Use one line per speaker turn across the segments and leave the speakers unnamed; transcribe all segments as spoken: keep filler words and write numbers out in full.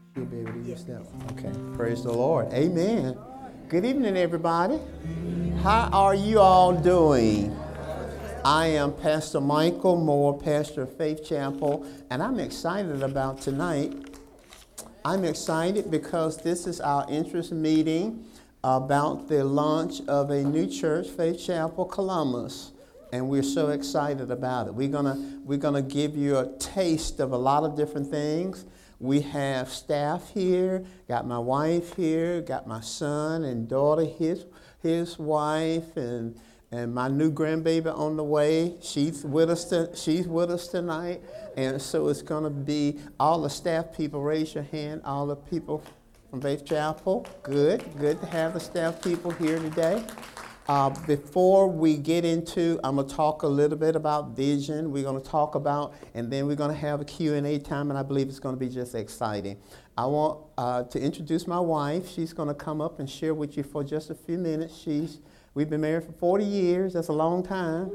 You'll be able to use that one. Okay. Praise the Lord. Amen. Good evening, everybody. How are you all doing? I am Pastor Michael Moore, pastor of Faith Chapel, and I'm excited about tonight. I'm excited because this is our interest meeting about the launch of a new church, Faith Chapel Columbus, and we're so excited about it. We're gonna we're gonna give you a taste of a lot of different things. We have staff here, got my wife here, got my son and daughter, his his wife, and and my new grandbaby on the way. She's with us. To, she's with us tonight, and so it's going to be all the staff people. Raise your hand. All the people from Faith Chapel. Good, good to have the staff people here today. Uh, before we get into, I'm going to talk a little bit about vision. We're going to talk about, and then we're going to have a Q and A time, and I believe it's going to be just exciting. I want uh, to introduce my wife. She's going to come up and share with you for just a few minutes. She's We've been married for forty years. That's a long time.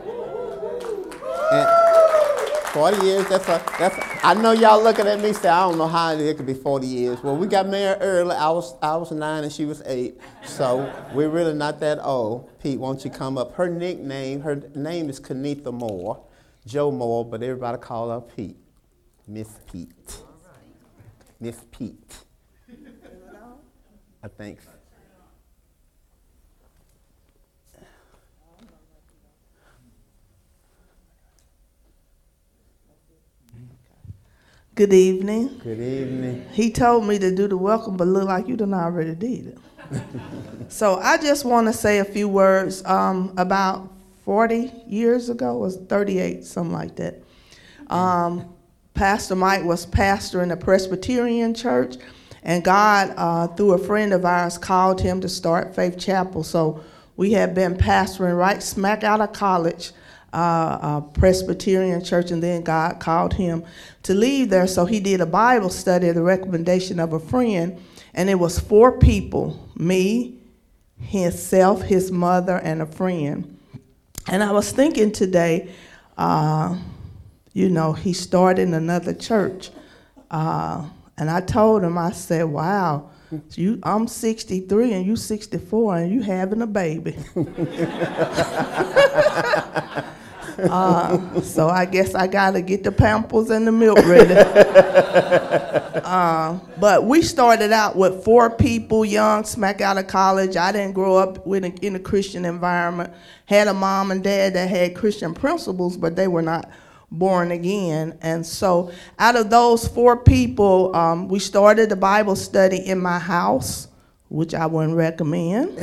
And forty years, that's a, that's a, I know y'all looking at me say, I don't know how it could be forty years. Well, we got married early. I was I was nine and she was eight. So we're really not that old. Pete, won't you come up? Her nickname, her name is Kenitha Moore, Joe Moore, but everybody call her Pete. Miss Pete. Miss Pete. I think so.
Good evening.
Good evening.
He told me to do the welcome, but look like you done already did it. So I just want to say a few words. Um, about forty years ago, it was thirty-eight, something like that. Um, Pastor Mike was pastor in a Presbyterian church, and God, uh, through a friend of ours, called him to start Faith Chapel. So we had been pastoring right smack out of college, Uh, a Presbyterian church, and then God called him to leave there. So he did a Bible study at the recommendation of a friend, and it was four people, me, himself, his mother, and a friend. And I was thinking today, uh, you know, he started another church. Uh, and I told him, I said, wow, you, I'm sixty-three and you sixty-four and you having a baby. Uh, so I guess I got to get the Pampers and the milk ready. uh, but we started out with four people, young, smack out of college. I didn't grow up with a, in a Christian environment. Had a mom and dad that had Christian principles, but they were not born again. And so out of those four people, um, we started the Bible study in my house, which I wouldn't recommend.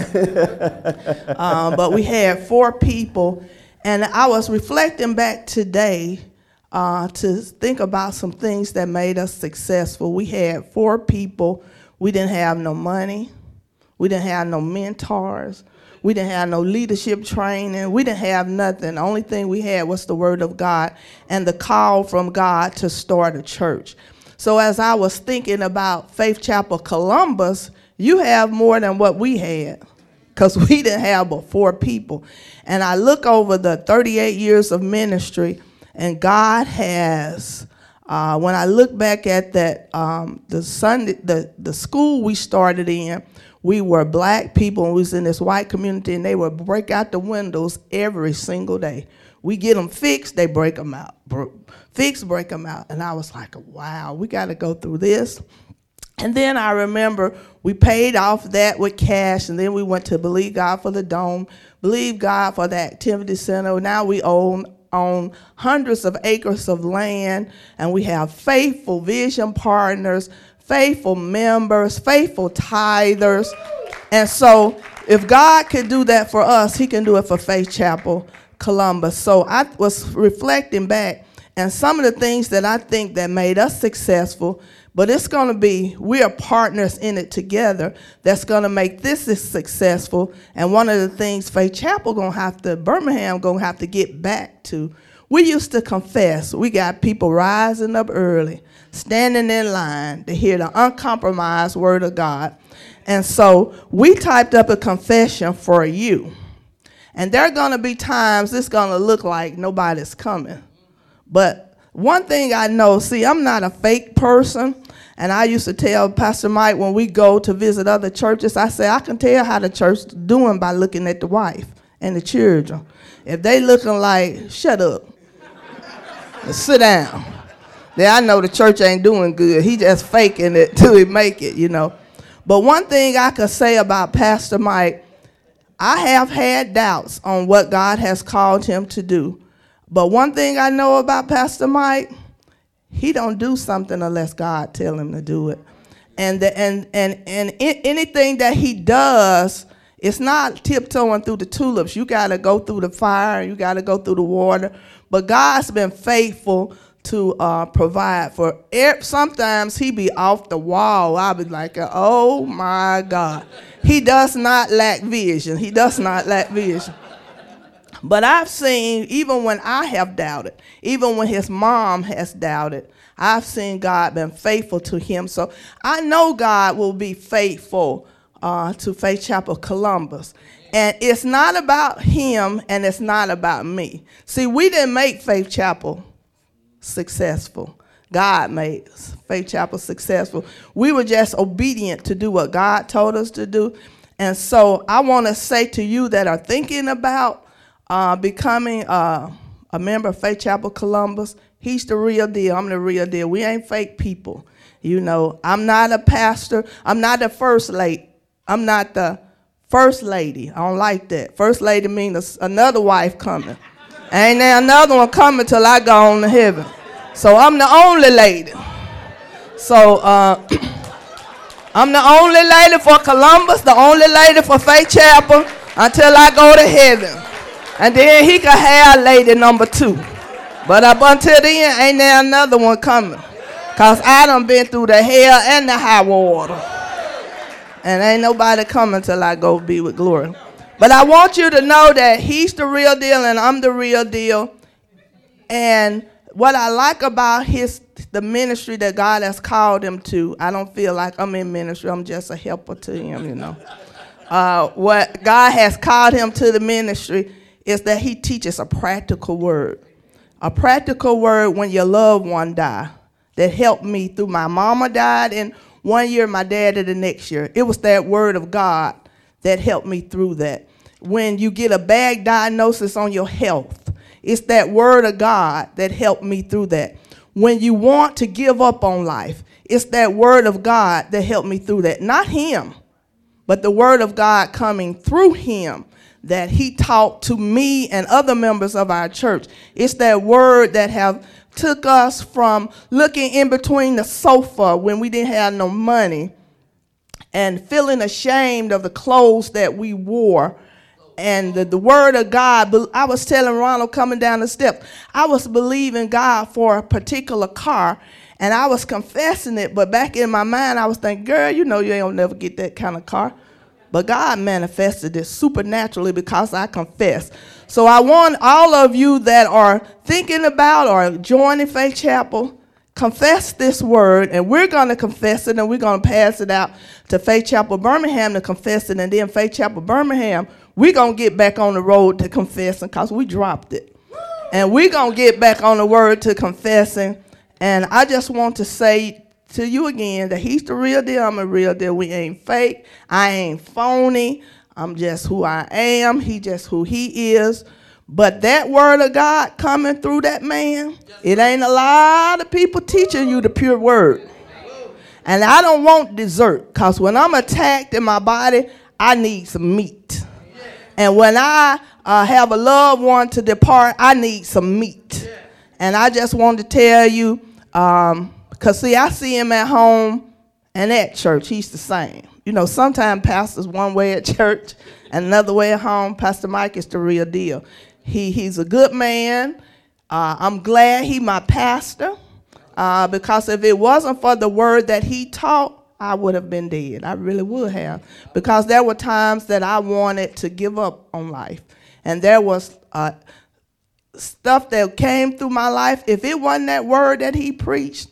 uh, but we had four people. And I was reflecting back today uh, to think about some things that made us successful. We had four people. We didn't have no money. We didn't have no mentors. We didn't have no leadership training. We didn't have nothing. The only thing we had was the word of God and the call from God to start a church. So as I was thinking about Faith Chapel Columbus, you have more than what we had, because we didn't have but four people. And I look over the thirty-eight years of ministry, and God has, uh, when I look back at that, um, the Sunday, the, the school we started in, we were black people, and we was in this white community, and they would break out the windows every single day. We get them fixed, they break them out. Fix, break them out. And I was like, wow, we got to go through this. And then I remember we paid off that with cash, and then we went to Believe God for the Dome, Believe God for the Activity Center. Now we own, own hundreds of acres of land, and we have faithful vision partners, faithful members, faithful tithers. And so if God could do that for us, he can do it for Faith Chapel Columbus. So I was reflecting back, and some of the things that I think that made us successful, but it's going to be, we are partners in it together that's going to make this as successful. And one of the things Faith Chapel going to have to, Birmingham going to have to get back to, we used to confess. We got people rising up early, standing in line to hear the uncompromised word of God. And so we typed up a confession for you. And there are going to be times it's going to look like nobody's coming. But one thing I know, see, I'm not a fake person, And I used to tell Pastor Mike when we go to visit other churches, I say, I can tell how the church is doing by looking at the wife and the children. If they looking like, shut up, sit down, then I know the church ain't doing good. He just faking it till he make it, you know. But one thing I could say about Pastor Mike, I have had doubts on what God has called him to do. But one thing I know about Pastor Mike, he don't do something unless God tell him to do it. And the, and and and anything that he does, it's not tiptoeing through the tulips. You got to go through the fire. You got to go through the water. But God's been faithful to uh, provide for. Sometimes he be off the wall. I'll be like, oh my God. He does not lack vision. He does not lack vision. But I've seen, even when I have doubted, even when his mom has doubted, I've seen God been faithful to him. So I know God will be faithful uh, to Faith Chapel Columbus. And it's not about him and it's not about me. See, we didn't make Faith Chapel successful. God made Faith Chapel successful. We were just obedient to do what God told us to do. And so I want to say to you that are thinking about uh, becoming uh, a member of Faith Chapel Columbus, he's the real deal. I'm the real deal. We ain't fake people. You know, I'm not a pastor. I'm not the first lady. I'm not the first lady. I don't like that. First lady means another wife coming. Ain't there another one coming till I go on to heaven. So I'm the only lady. So uh, I'm the only lady for Columbus, the only lady for Faith Chapel until I go to heaven. And then he can have lady number two. But up until then, ain't there another one coming. Because I done been through the hell and the high water. And ain't nobody coming till I go be with glory. But I want you to know that he's the real deal and I'm the real deal. And what I like about his the ministry that God has called him to, I don't feel like I'm in ministry. I'm just a helper to him, you know. Uh, what God has called him to the ministry is that he teaches a practical word. A practical word when your loved one died that helped me through. My mama died in one year, my dad did the next year. It was that word of God that helped me through that. When you get a bad diagnosis on your health, it's that word of God that helped me through that. When you want to give up on life, it's that word of God that helped me through that. Not him, but the word of God coming through him that he taught to me and other members of our church. It's that word that have took us from looking in between the sofa when we didn't have no money and feeling ashamed of the clothes that we wore. And the, the word of God, I was telling Ronald coming down the steps, I was believing God for a particular car, and I was confessing it, but back in my mind, I was thinking, girl, you know you ain't never get that kind of car. But God manifested it supernaturally because I confessed. So I want all of you that are thinking about or joining Faith Chapel, confess this word, and we're going to confess it, and we're going to pass it out to Faith Chapel Birmingham to confess it, and then Faith Chapel Birmingham, we're going to get back on the road to confessing because we dropped it. And we're going to get back on the word to confessing. And I just want to say to you again that he's the real deal. I'm a real deal. We ain't fake. I ain't phony. I'm just who I am. He just who he is. But that word of God coming through that man, it ain't a lot of people teaching you the pure word. And I don't want dessert because when I'm attacked in my body, I need some meat. And when I uh, have a loved one to depart, I need some meat. And I just want to tell you, um, because, see, I see him at home and at church. He's the same. You know, sometimes pastor's one way at church and another way at home. Pastor Mike is the real deal. He He's a good man. Uh, I'm glad he my pastor uh, because if it wasn't for the word that he taught, I would have been dead. I really would have. Because there were times that I wanted to give up on life. And there was uh, stuff that came through my life. If it wasn't that word that he preached,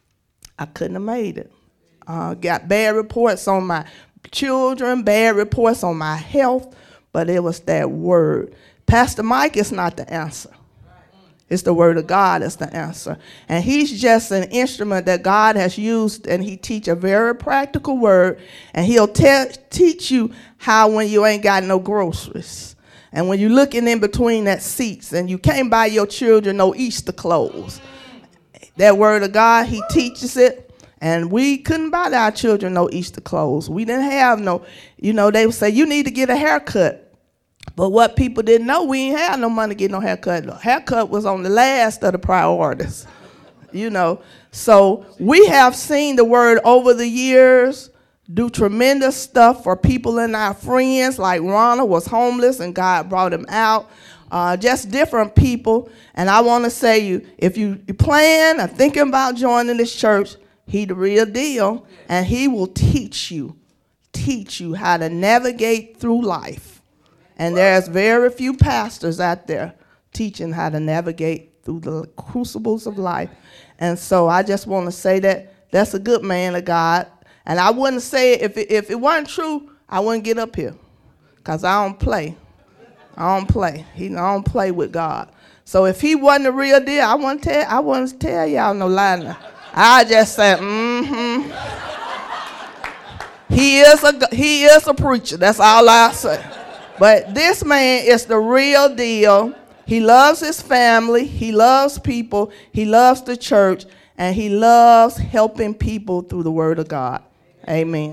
I couldn't have made it. Uh, got bad reports on my children, bad reports on my health, but it was that word. Pastor Mike is not the answer. It's the word of God that's the answer. And he's just an instrument that God has used, and he teach a very practical word, and he'll te- teach you how when you ain't got no groceries. And when you're looking in between that seats and you can't buy your children no Easter clothes. That word of God, he teaches it. And we couldn't buy our children no Easter clothes. We didn't have no, you know, they would say, you need to get a haircut. But what people didn't know, we ain't had no money to get no haircut. No, haircut was on the last of the priorities, you know. So we have seen the word over the years do tremendous stuff for people and our friends, like Ronald was homeless and God brought him out. Uh, just different people. And I want to say, you, if you, you plan or thinking about joining this church, he the real deal, and he will teach you, teach you how to navigate through life. And there's very few pastors out there teaching how to navigate through the crucibles of life. And so I just want to say that that's a good man of God. And I wouldn't say it, if it, if it wasn't true, I wouldn't get up here, because I don't play. I don't play. He I don't play with God. So if he wasn't the real deal, I wouldn't tell I wouldn't tell y'all no lie now. I just said, mm-hmm. He is a he is a preacher. That's all I say. But this man is the real deal. He loves his family. He loves people. He loves the church. And he loves helping people through the word of God. Amen.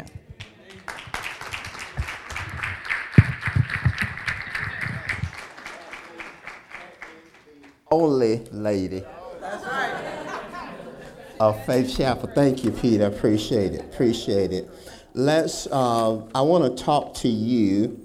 Only lady.
That's right.
Of Faith Chapel. Thank you, Peter. Appreciate it. Appreciate it. Let's. Uh, I want to talk to you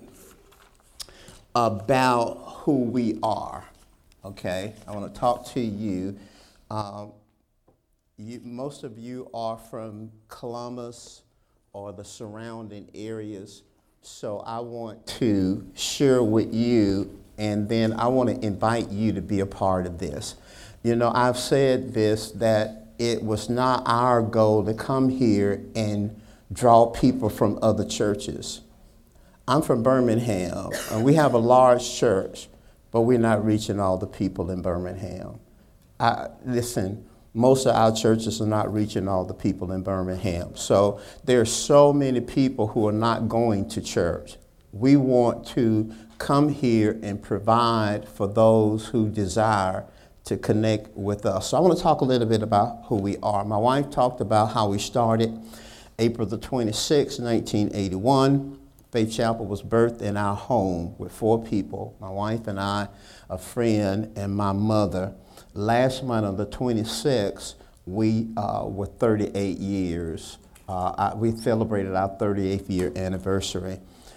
about who we are. Okay. I want to talk to you. Um, you. Most of you are from Columbus or the surrounding areas, so I want to share with you. And then I want to invite you to be a part of this. You know, I've said this, that it was not our goal to come here and draw people from other churches. I'm from Birmingham, and we have a large church, but we're not reaching all the people in Birmingham. I, listen, most of our churches are not reaching all the people in Birmingham. So there's so many people who are not going to church. We want to come here and provide for those who desire to connect with us. So I want to talk a little bit about who we are. My wife talked about how we started April the twenty-sixth, nineteen eighty-one. Faith Chapel was birthed in our home with four people, my wife and I, a friend, and my mother. Last month on the twenty-sixth, we uh, were thirty-eight years. Uh, I, we celebrated our thirty-eighth year anniversary.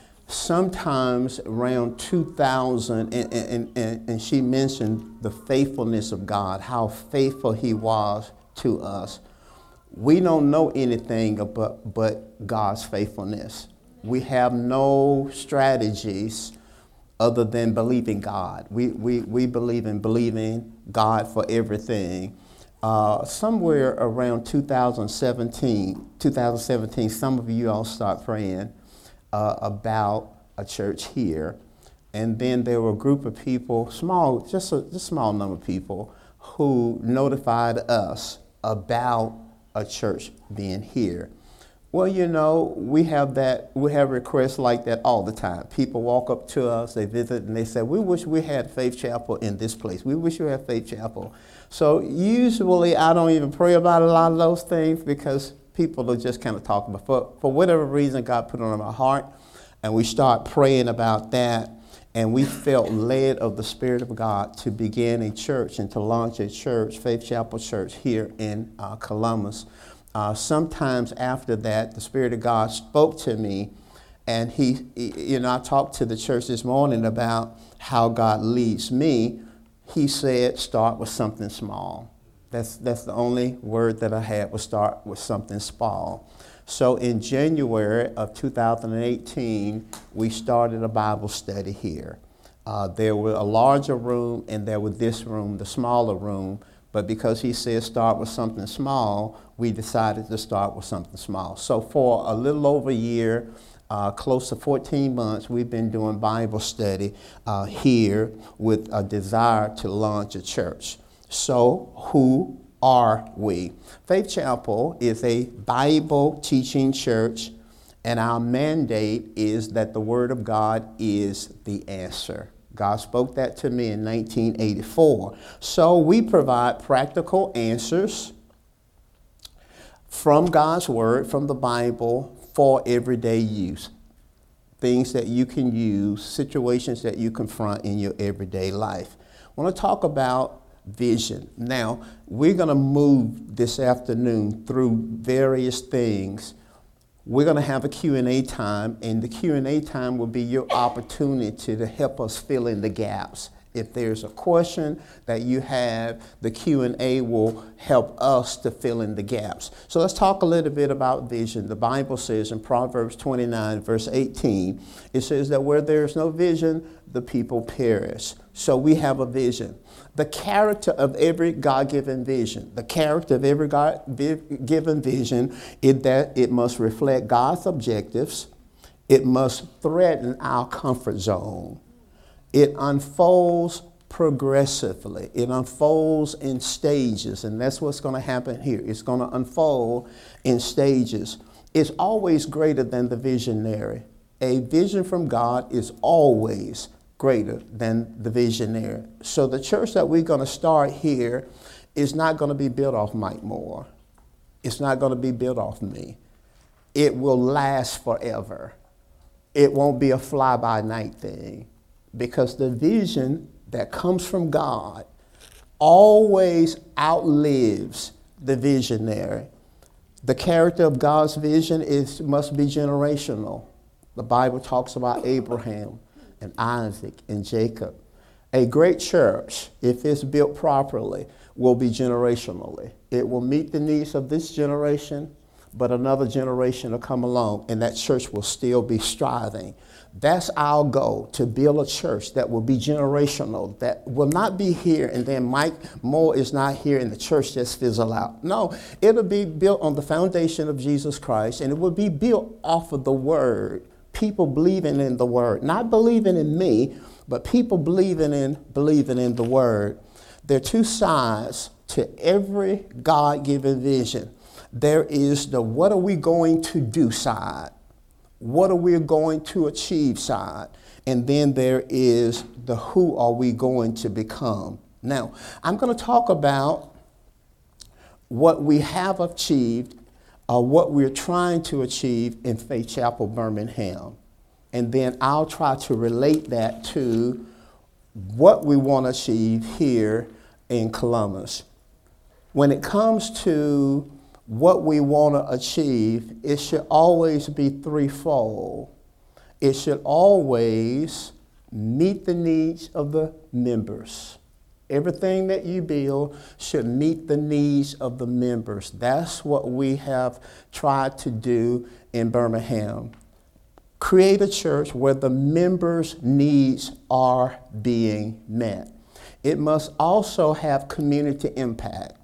Sometimes around two thousand, and, and, and, and she mentioned the faithfulness of God, how faithful he was to us. We don't know anything but, but God's faithfulness. We have no strategies other than believing God. We, we, we believe in believing God for everything. Uh, somewhere around two thousand seventeen, two thousand seventeen, some of you all start praying Uh, about a church here, and then there were a group of people, small, just a just small number of people, who notified us about a church being here. Well, you know, we have that, we have requests like that all the time. People walk up to us, they visit, and they say, we wish we had Faith Chapel in this place. We wish we had Faith Chapel. So usually I don't even pray about a lot of those things, because people are just kind of talking about, for, for whatever reason God put it on my heart, and we start praying about that, and we felt led of the Spirit of God to begin a church and to launch a church, Faith Chapel Church, here in uh, Columbus. Uh, sometimes after that, the Spirit of God spoke to me, and he, he, you know, I talked to the church this morning about how God leads me. He said, start with something small. That's, that's the only word that I had, was start with something small. So in January of two thousand eighteen, we started a Bible study here. Uh, there was a larger room, and there was this room, the smaller room. But because he said start with something small, we decided to start with something small. So for a little over a year, uh, close to fourteen months, we've been doing Bible study uh, here with a desire to launch a church. So who are we? Faith Chapel is a Bible teaching church, and our mandate is that the Word of God is the answer. God spoke that to me in nineteen eighty-four. So we provide practical answers from God's Word, from the Bible, for everyday use. Things that you can use, situations that you confront in your everyday life. I want to talk about vision. Now, we're going to move this afternoon through various things. We're going to have a Q and A time, and the Q and A time will be your opportunity to help us fill in the gaps. If there's a question that you have, the Q and A will help us to fill in the gaps. So let's talk a little bit about vision. The Bible says in Proverbs twenty-nine, verse eighteen, it says that where there's no vision, the people perish. So we have a vision. The character of every God-given vision, the character of every God-given vision is that it must reflect God's objectives. It must threaten our comfort zone. It unfolds progressively. It unfolds in stages, and that's what's going to happen here. It's going to unfold in stages. It's always greater than the visionary. A vision from God is always greater than the visionary. So the church that we're going to start here is not going to be built off Mike Moore. It's not going to be built off me. It will last forever. It won't be a fly-by-night thing. Because the vision that comes from God always outlives the visionary. The character of God's vision is must be generational. The Bible talks about Abraham and Isaac and Jacob. A great church, if it's built properly, will be generationally. It will meet the needs of this generation, but another generation will come along, and that church will still be striving. That's our goal, to build a church that will be generational, that will not be here and then Mike Moore is not here and the church just fizzle out. No, it'll be built on the foundation of Jesus Christ, and it will be built off of the Word. People believing in the Word, not believing in me, but people believing in believing in the Word. There are two sides to every God-given vision. There is the what are we going to do side. What are we going to achieve side? And then there is the who are we going to become. Now, I'm going to talk about what we have achieved, or what we're trying to achieve in Faith Chapel, Birmingham. And then I'll try to relate that to what we want to achieve here in Columbus. When it comes to what we want to achieve, it should always be threefold. It should always meet the needs of the members. Everything that you build should meet the needs of the members. That's what we have tried to do in Birmingham. Create a church where the members' needs are being met. It must also have community impact.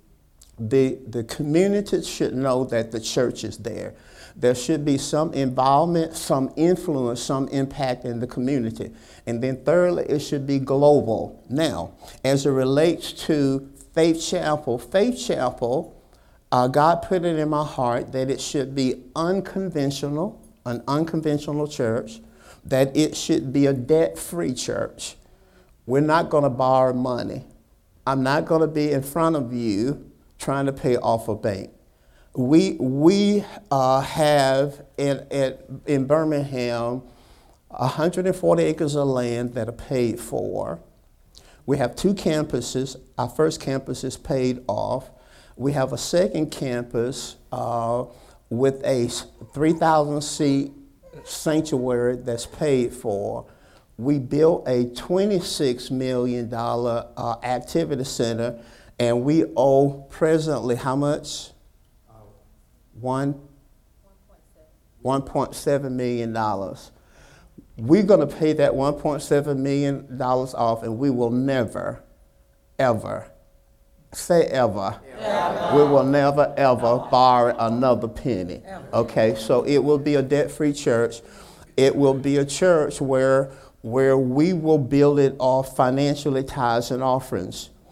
The, the community should know that the church is there. There should be some involvement, some influence, some impact in the community. And then thirdly, it should be global. Now, as it relates to Faith Chapel, Faith Chapel, uh, God put it in my heart that it should be unconventional, an unconventional church, that it should be a debt-free church. We're not going to borrow money. I'm not going to be in front of you trying to pay off a bank. We we uh, have in, in, in Birmingham one hundred forty acres of land that are paid for. We have two campuses. Our first campus is paid off. We have a second campus uh, with a three thousand seat sanctuary that's paid for. We built a twenty-six million dollars uh, activity center, and we owe presently how much? One, one point seven million dollars. We're going to pay that one point seven million dollars off, and we will never, ever, say ever, ever. We will never, ever borrow another penny. Ever. Okay, so it will be a debt-free church. It will be a church where, where we will build it off financially tithes and offerings.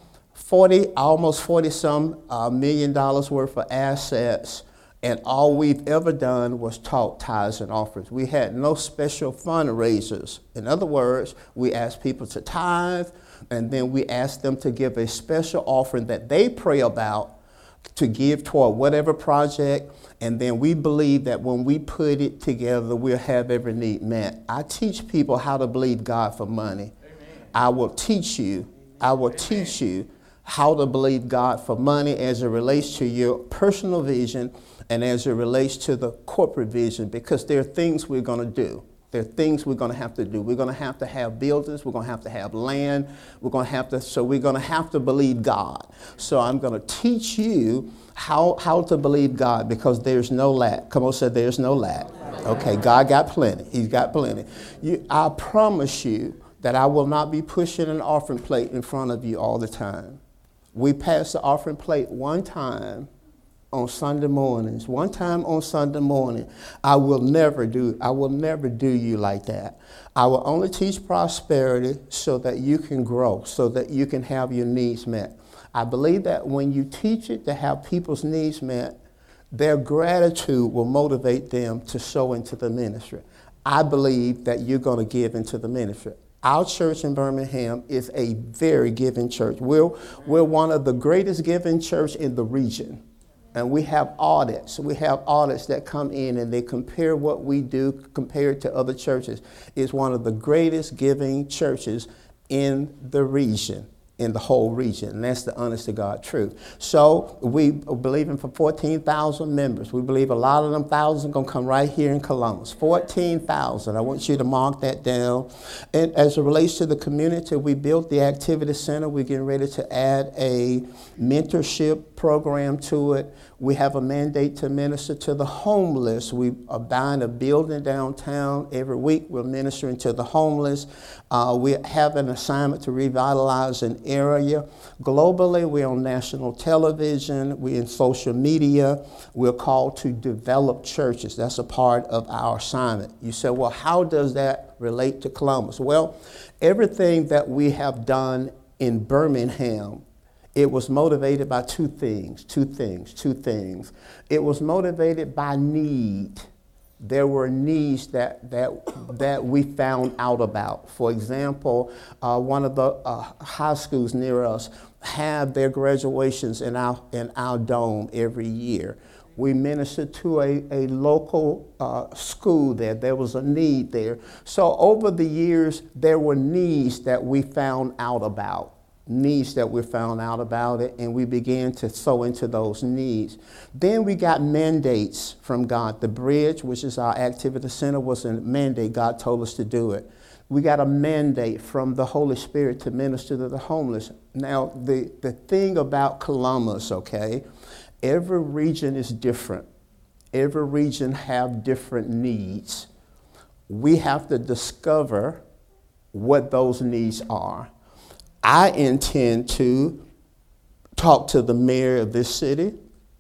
forty, almost forty some uh, million dollars worth of assets, and all we've ever done was taught tithes and offerings. We had no special fundraisers. In other words, we asked people to tithe, and then we asked them to give a special offering that they pray about to give toward whatever project, and then we believe that when we put it together, we'll have every need met. I teach people how to believe God for money. Amen. I will teach you, I will Amen. teach you how to believe God for money as it relates to your personal vision and as it relates to the corporate vision, because there are things we're going to do. There are things we're going to have to do. We're going to have to have buildings. We're going to have to have land. We're going to have to, so we're going to have to believe God. So I'm going to teach you how, how to believe God, because there's no lack. Come on, say there's no lack. Okay, God got plenty. He's got plenty. You, I promise you that I will not be pushing an offering plate in front of you all the time. We passed the offering plate one time on Sunday mornings. One time on Sunday morning. I will never do, I will never do you like that. I will only teach prosperity so that you can grow, so that you can have your needs met. I believe that when you teach it to have people's needs met, their gratitude will motivate them to sow into the ministry. I believe that you're going to give into the ministry. Our church in Birmingham is a very giving church. We're, we're one of the greatest giving church in the region. And we have audits. We have audits that come in and they compare what we do compared to other churches. It's one of the greatest giving churches in the region, in the whole region. And that's the honest to God truth. So we believe in for fourteen thousand members. We believe a lot of them thousands are going to come right here in Columbus. fourteen thousand. I want you to mark that down. And as it relates to the community, we built the activity center. We're getting ready to add a mentorship program to it. We have a mandate to minister to the homeless. We are buying a building downtown every week. We're ministering to the homeless. Uh, we have an assignment to revitalize an area. Globally, we're on national television. We're in social media. We're called to develop churches. That's a part of our assignment. You say, well, how does that relate to Columbus? Well, everything that we have done in Birmingham, it was motivated by two things, two things, two things. It was motivated by need. There were needs that that that we found out about. For example, uh, one of the uh, high schools near us have their graduations in our in our dome every year. We ministered to a, a local uh, school there. There was a need there. So over the years, there were needs that we found out about. needs that we found out about it, and we began to sow into those needs. Then we got mandates from God. The Bridge, which is our activity center, was a mandate. God told us to do it. We got a mandate from the Holy Spirit to minister to the homeless. Now, the, the thing about Columbus, okay, every region is different. Every region have different needs. We have to discover what those needs are. I intend to talk to the mayor of this city.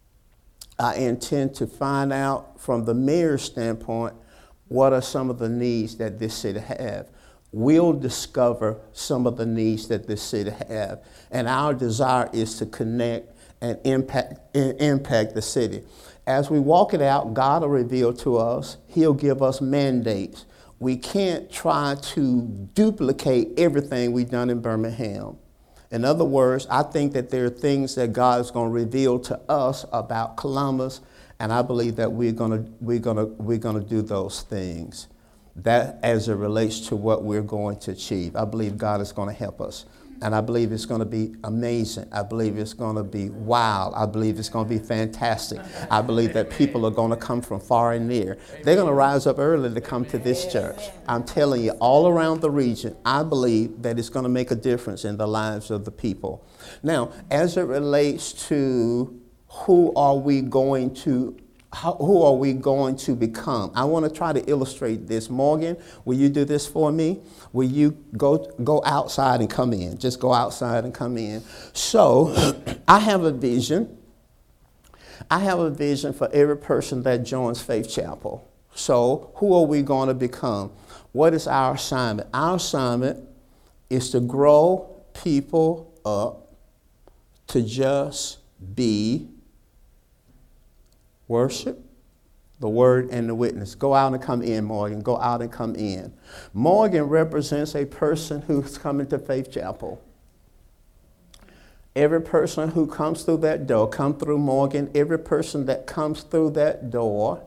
I intend to find out from the mayor's standpoint what are some of the needs that this city have. We'll discover some of the needs that this city have, and our desire is to connect and impact, impact the city. As we walk it out, God will reveal to us. He'll give us mandates. We can't try to duplicate everything we've done in Birmingham. In other words, I think that there are things that God is going to reveal to us about Columbus, and I believe that we're going to we're going to we're going to do those things. That as it relates to what we're going to achieve, I believe God is going to help us. And I believe it's going to be amazing. I believe it's going to be wild. I believe it's going to be fantastic. I believe that people are going to come from far and near. They're going to rise up early to come to this church. I'm telling you, all around the region, I believe that it's going to make a difference in the lives of the people. Now, as it relates to who are we going to How, who are we going to become? I want to try to illustrate this. Morgan, will you do this for me? Will you go go outside and come in? Just go outside and come in. So I have a vision. I have a vision for every person that joins Faith Chapel. So who are we going to become? What is our assignment? Our assignment is to grow people up to just be worship, the word, and the witness. Go out and come in, Morgan. Go out and come in. Morgan represents a person who's coming to Faith Chapel. Every person who comes through that door, come through Morgan. Every person that comes through that door,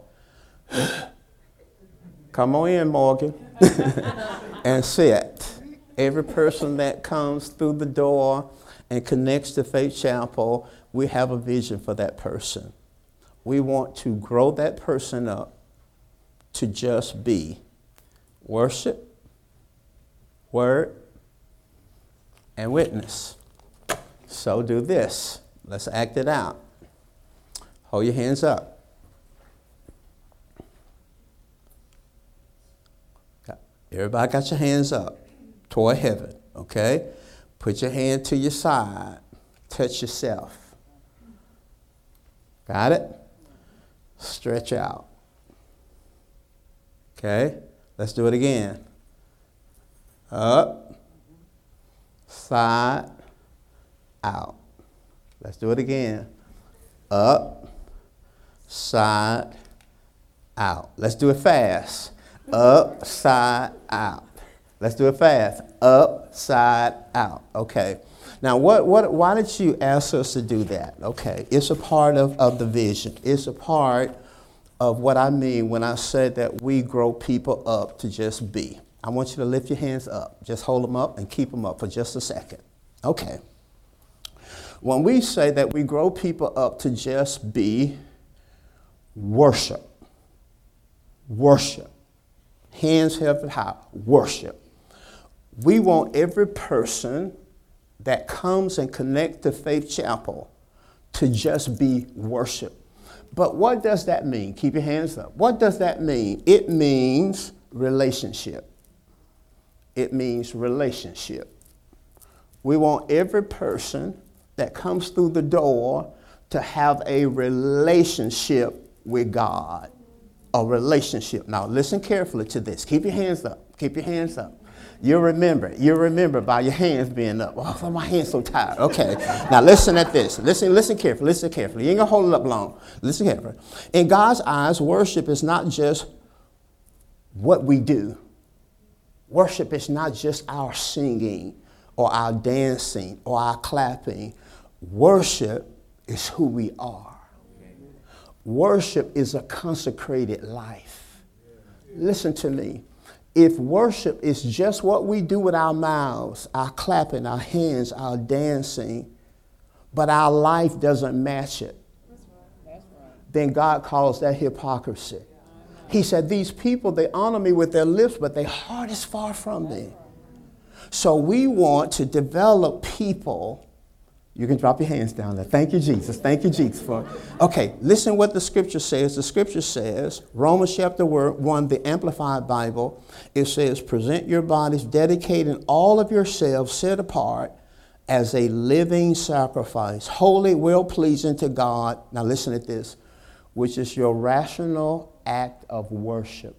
come on in, Morgan, and sit. Every person that comes through the door and connects to Faith Chapel, we have a vision for that person. We want to grow that person up to just be worship, word, and witness. So do this. Let's act it out. Hold your hands up. Everybody got your hands up toward heaven, okay? Put your hand to your side. Touch yourself. Got it? Stretch out. Okay? Let's do it again. Up, side, out. Let's do it again. Up, side, out. Let's do it fast. Up, side, out. Let's do it fast. Up, side, out. Okay. Now, what, what, why did you ask us to do that? Okay. It's a part of, of the vision. It's a part of what I mean when I said that we grow people up to just be. I want you to lift your hands up. Just hold them up and keep them up for just a second. Okay. When we say that we grow people up to just be, worship. Worship. Hands held high. Worship. We want every person that comes and connects to Faith Chapel to just be worship. But what does that mean? Keep your hands up. What does that mean? It means relationship. It means relationship. We want every person that comes through the door to have a relationship with God. A relationship. Now listen carefully to this. Keep your hands up. Keep your hands up. You'll remember. You'll remember by your hands being up. Oh, my hand's so tired. Okay. Now listen at this. Listen, listen carefully. Listen carefully. You ain't gonna hold it up long. Listen carefully. In God's eyes, worship is not just what we do. Worship is not just our singing or our dancing or our clapping. Worship is who we are. Worship is a consecrated life. Listen to me. If worship is just what we do with our mouths, our clapping, our hands, our dancing, but our life doesn't match it, then God calls that hypocrisy. He said, these people, they honor me with their lips, but their heart is far from me. So we want to develop people. You can drop your hands down there. Thank you, Jesus. Thank you, Jesus. For okay, listen what the scripture says. The scripture says, Romans chapter one, the Amplified Bible, it says, present your bodies, dedicating all of yourselves set apart as a living sacrifice, holy, well-pleasing to God. Now listen to this, which is your rational act of worship.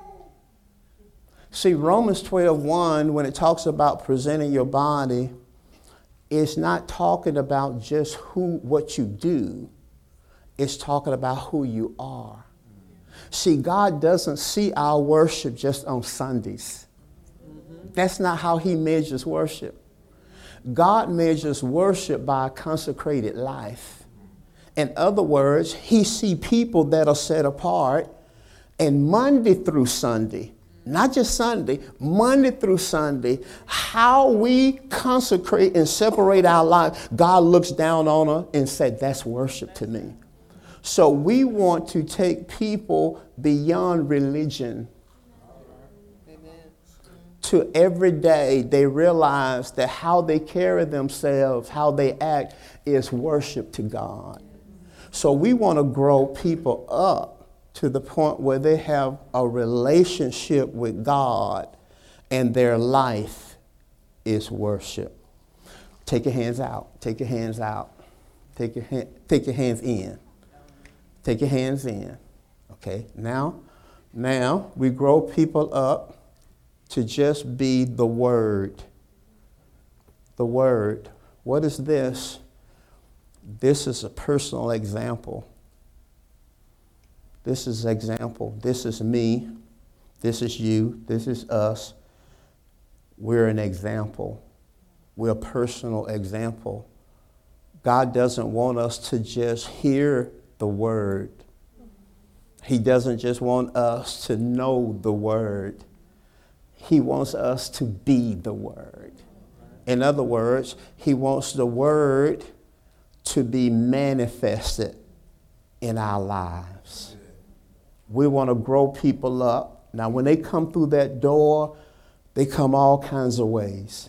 See, Romans twelve one, when it talks about presenting your body, it's not talking about just who, what you do. It's talking about who you are. See, God doesn't see our worship just on Sundays. That's not how he measures worship. God measures worship by a consecrated life. In other words, he sees people that are set apart, and Monday through Sunday, not just Sunday, Monday through Sunday, how we consecrate and separate our life, God looks down on us and said, that's worship to me. So we want to take people beyond religion. Amen. To every day they realize that how they carry themselves, how they act is worship to God. So we want to grow people up to the point where they have a relationship with God and their life is worship. Take your hands out. Take your hands out. Take your, hand, take your hands in. Take your hands in. Okay, now, now we grow people up to just be the Word. The Word. What is this? This is a personal example. This is example. This is me. This is you. This is us. We're an example. We're a personal example. God doesn't want us to just hear the word. He doesn't just want us to know the word. He wants us to be the word. In other words, he wants the word to be manifested in our lives. We want to grow people up. Now, when they come through that door, they come all kinds of ways.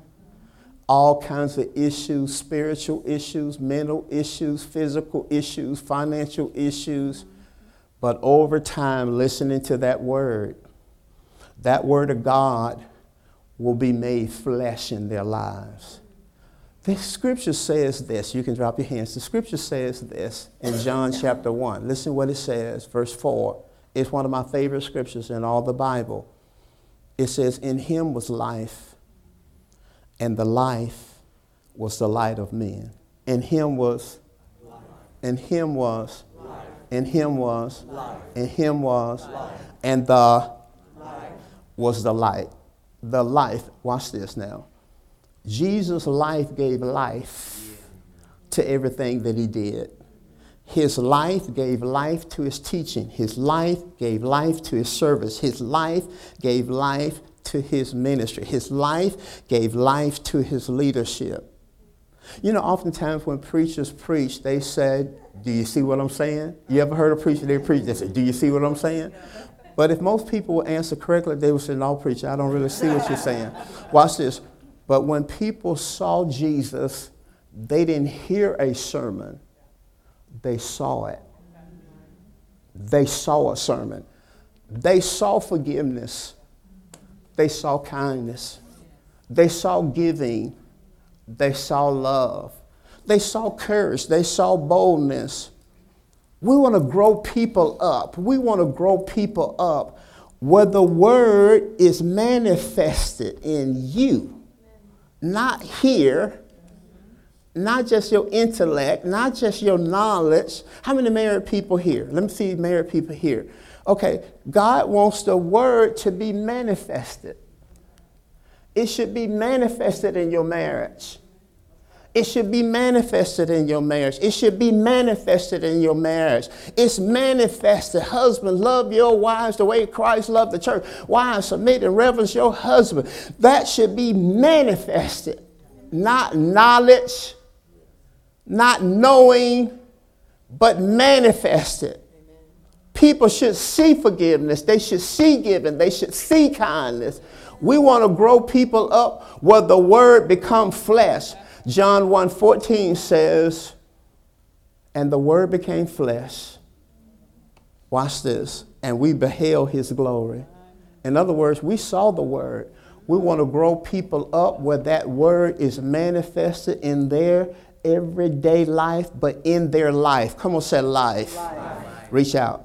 All kinds of issues, spiritual issues, mental issues, physical issues, financial issues. But over time, listening to that word, that word of God will be made flesh in their lives. The scripture says this. You can drop your hands. The scripture says this in John chapter one. Listen what it says, verse four. It's one of my favorite scriptures in all the Bible. It says, in him was life, and the life was the light of men. In him was, in him was, in him was, in him was, and the was the light. The life, watch this now. Jesus' life gave life to everything that he did. His life gave life to his teaching. His life gave life to his service. His life gave life to his ministry. His life gave life to his leadership. You know, oftentimes when preachers preach, they said, do you see what I'm saying? You ever heard a preacher, they preach, they say, do you see what I'm saying? But if most people would answer correctly, they would say, no, preacher, I don't really see what you're saying. Watch this. But when people saw Jesus, they didn't hear a sermon. They saw it. They saw a sermon. They saw forgiveness. They saw kindness. They saw giving. They saw love. They saw courage. They saw boldness. We want to grow people up. We want to grow people up where the word is manifested in you, not here, not just your intellect, not just your knowledge. How many married people here? Let me see married people here. Okay, God wants the word to be manifested. It should be manifested in your marriage. It should be manifested in your marriage. It should be manifested in your marriage. It's manifested. Husband, love your wives the way Christ loved the church. Wives, submit and reverence your husband. That should be manifested. Not knowledge, not knowing, but manifested. People should see forgiveness. They should see giving. They should see kindness. We want to grow people up where the word becomes flesh. John one fourteen says, and the word became flesh. Watch this. And we beheld his glory. In other words, we saw the word. We want to grow people up where that word is manifested in their everyday life, but in their life. Come on, say life. Life. Reach out.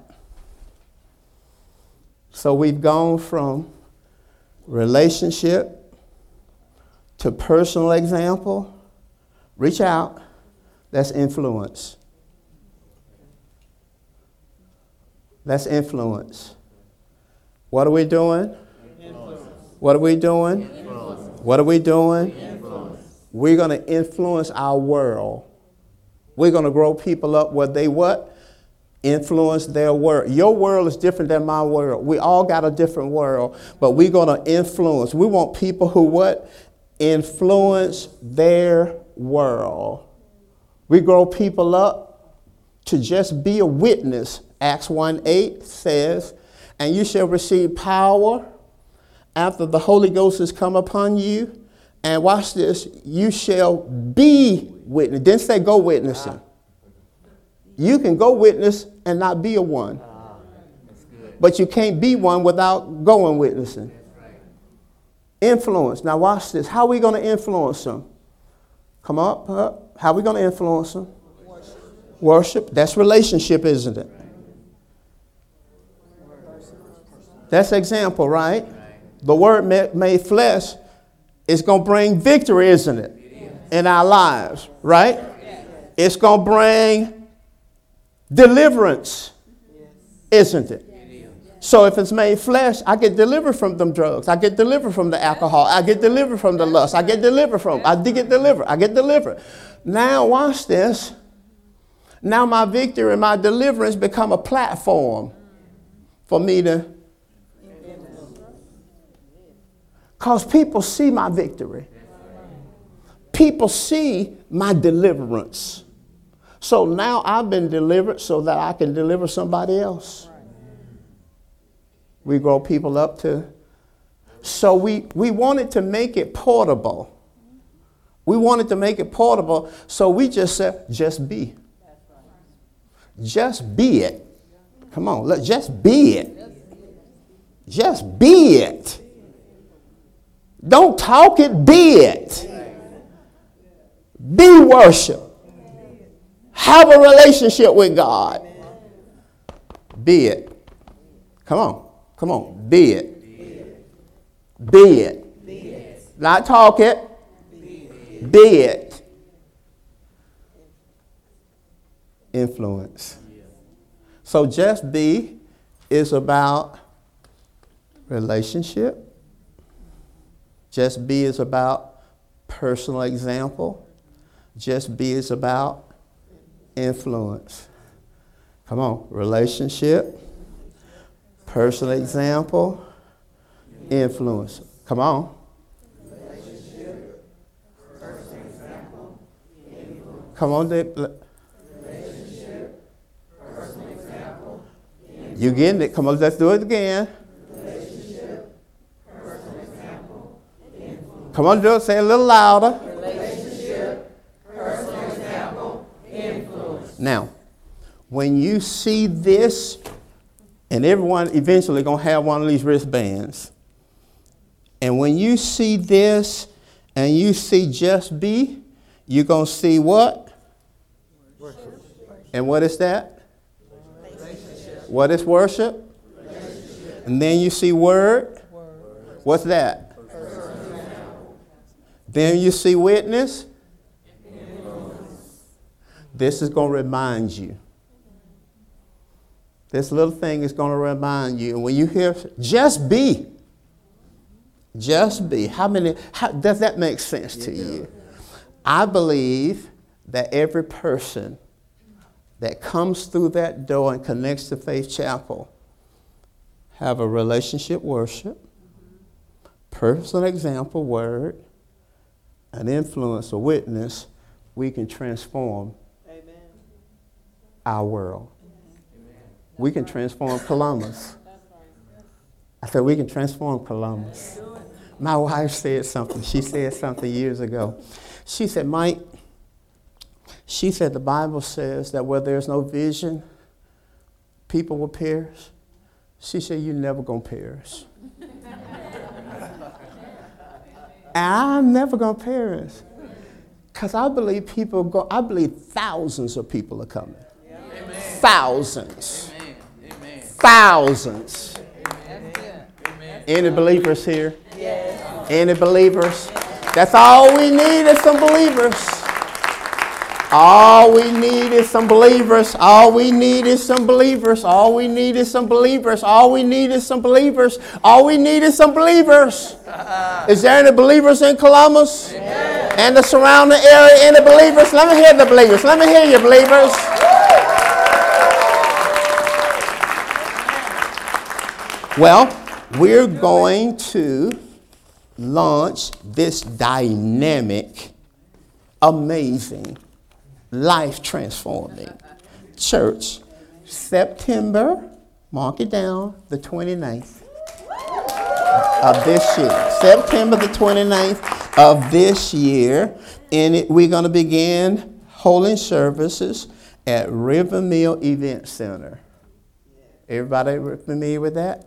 So we've gone from relationship to personal example. Reach out. That's influence. That's influence. What are we doing? Influence. What are we doing? Influence. What are we doing? Influence. We're going to influence our world. We're going to grow people up where they what? Influence their world. Your world is different than my world. We all got a different world, but we're going to influence. We want people who what? Influence their world. We grow people up to just be a witness. Acts one eight says, and you shall receive power after the Holy Ghost has come upon you. And watch this, you shall be witness. Didn't say go witnessing. You can go witness and not be a one. But you can't be one without going witnessing. Influence. Now watch this. How are we going to influence them? Come up, up. How are we going to influence them? Worship. Worship. That's relationship, isn't it? That's example, right? The word made flesh is going to bring victory, isn't it? In our lives, right? It's going to bring deliverance, isn't it? So if it's made flesh, I get delivered from them drugs. I get delivered from the alcohol. I get delivered from the lust. I get delivered from, I get delivered. I get delivered. Now watch this. Now my victory and my deliverance become a platform for me to, because people see my victory. People see my deliverance. So now I've been delivered so that I can deliver somebody else. We grow people up to. So we, we wanted to make it portable. We wanted to make it portable. So we just said, just be. Just be it. Come on, let just be it. Just be it. Don't talk it, be it. Be worship. Have a relationship with God. Be it. Come on. Come on, be it. Be it. Be it. Not talk it. Be it. Be it. Influence. So just be is about relationship. Just be is about personal example. Just be is about influence. Come on, relationship. Personal example, influence. Come on. Relationship, personal example, influence. Come on, Dick. Relationship, personal example, influence. You getting it? Come on, let's do it again. Relationship, personal example, influence. Come on, do it. Say it a little louder. Relationship, personal example, influence. Now, when you see this, and everyone eventually going to have one of these wristbands. And when you see this and you see just be, you're going to see what? Worship. And what is that? What is worship? And then you see word. What's that? Then you see witness. This is going to remind you. This little thing is going to remind you. And when you hear, just be. Just be. How many, how, does that make sense to you? I believe that every person that comes through that door and connects to Faith Chapel have a relationship worship, personal example word, an influence, a witness. We can transform Amen. Our world. We can transform Columbus. I said, we can transform Columbus. My wife said something. She said something years ago. She said, Mike, she said the Bible says that where there's no vision, people will perish. She said, you're never going to perish. And I'm never going to perish. Because I believe people go, I believe thousands of people are coming. Amen. Thousands. Thousands. Amen. Any believers here? Yes. Any believers? That's all we need is some believers. All we need is some believers. All we need is some believers. All we need is some believers. All we need is some believers. All we need is some believers. Is there any believers in Columbus? Yes. And the surrounding area? Any believers? Let me hear the believers. Let me hear you, believers. Well, we're going to launch this dynamic, amazing, life-transforming church September, mark it down, the twenty-ninth of this year. September the twenty-ninth of this year. And it, we're going to begin holding services at River Mill Event Center. Everybody familiar with that?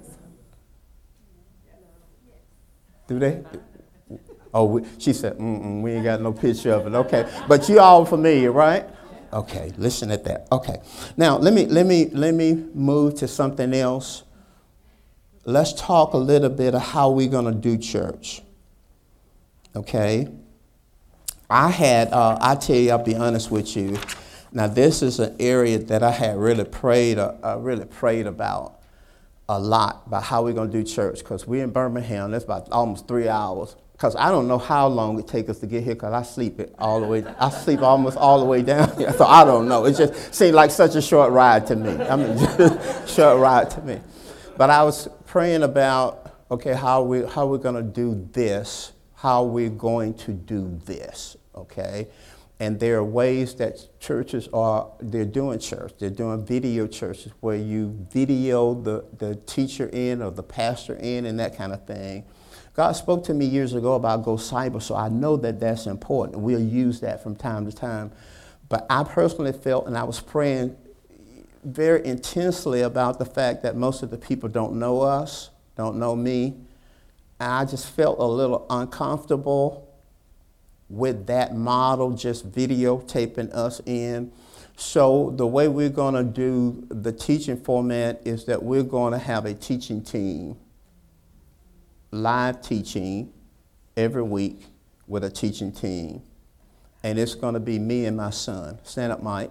Do they? Oh, we, she said, mm-mm, we ain't got no picture of it. Okay, but you all familiar, right? Okay, listen at that. Okay, now let me let me let me move to something else. Let's talk a little bit of how we're gonna do church. Okay, I had, uh, I tell you, I'll be honest with you. Now, this is an area that I had really prayed, uh, uh, really prayed about a lot, about how we're going to do church, because we're in Birmingham. That's about almost three hours. Because I don't know how long it takes us to get here, because I sleep it all the way. I sleep almost all the way down here, so I don't know. It just seemed like such a short ride to me. I mean, just short ride to me. But I was praying about, okay, how we how we're going to do this, how we're going to do this, okay? And there are ways that churches are, they're doing church. They're doing video churches where you video the, the teacher in or the pastor in and that kind of thing. God spoke to me years ago about Go Cyber, so I know that that's important. We'll use that from time to time. But I personally felt, and I was praying very intensely about the fact that most of the people don't know us, don't know me. And I just felt a little uncomfortable with that model, just videotaping us in. So the way we're going to do the teaching format is that we're going to have a teaching team, live teaching every week with a teaching team. And it's going to be me and my son. Stand up, Mike.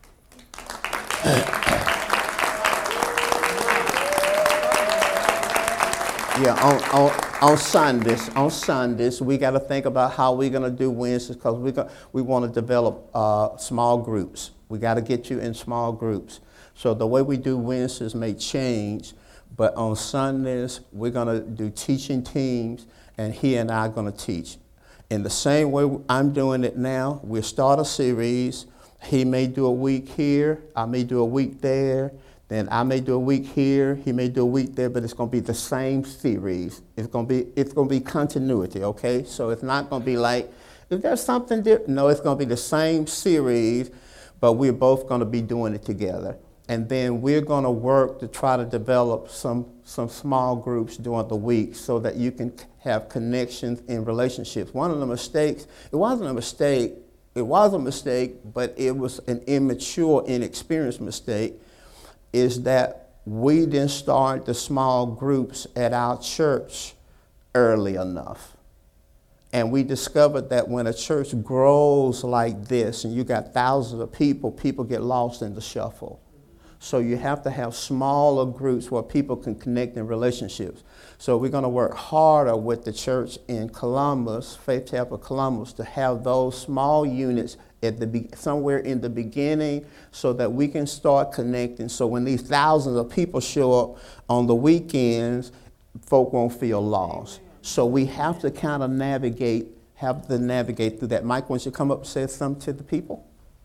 Yeah, on, on, on Sundays, on Sundays, we got to think about how we're going to do Wednesdays, because we got we want to develop uh, small groups. We got to get you in small groups. So the way we do Wednesdays may change, but on Sundays, we're going to do teaching teams, and he and I are going to teach. In the same way I'm doing it now, we'll start a series. He may do a week here, I may do a week there, then I may do a week here, he may do a week there, but it's going to be the same series. It's going to be it's going to be continuity, okay? So it's not going to be like, is there something different? No, it's going to be the same series, but we're both going to be doing it together. And then we're going to work to try to develop some, some small groups during the week so that you can have connections in relationships. One of the mistakes, it wasn't a mistake, it was a mistake, but it was an immature, inexperienced mistake, is that we didn't start the small groups at our church early enough. And we discovered that when a church grows like this and you got thousands of people, people get lost in the shuffle. So you have to have smaller groups where people can connect in relationships. So we're going to work harder with the church in Columbus, Faith Chapel Columbus, to have those small units at the be- somewhere in the beginning so that we can start connecting. So when these thousands of people show up on the weekends, folk won't feel lost. So we have to kind of navigate, have to navigate through that. Mike, wants you to come up and say something to the people?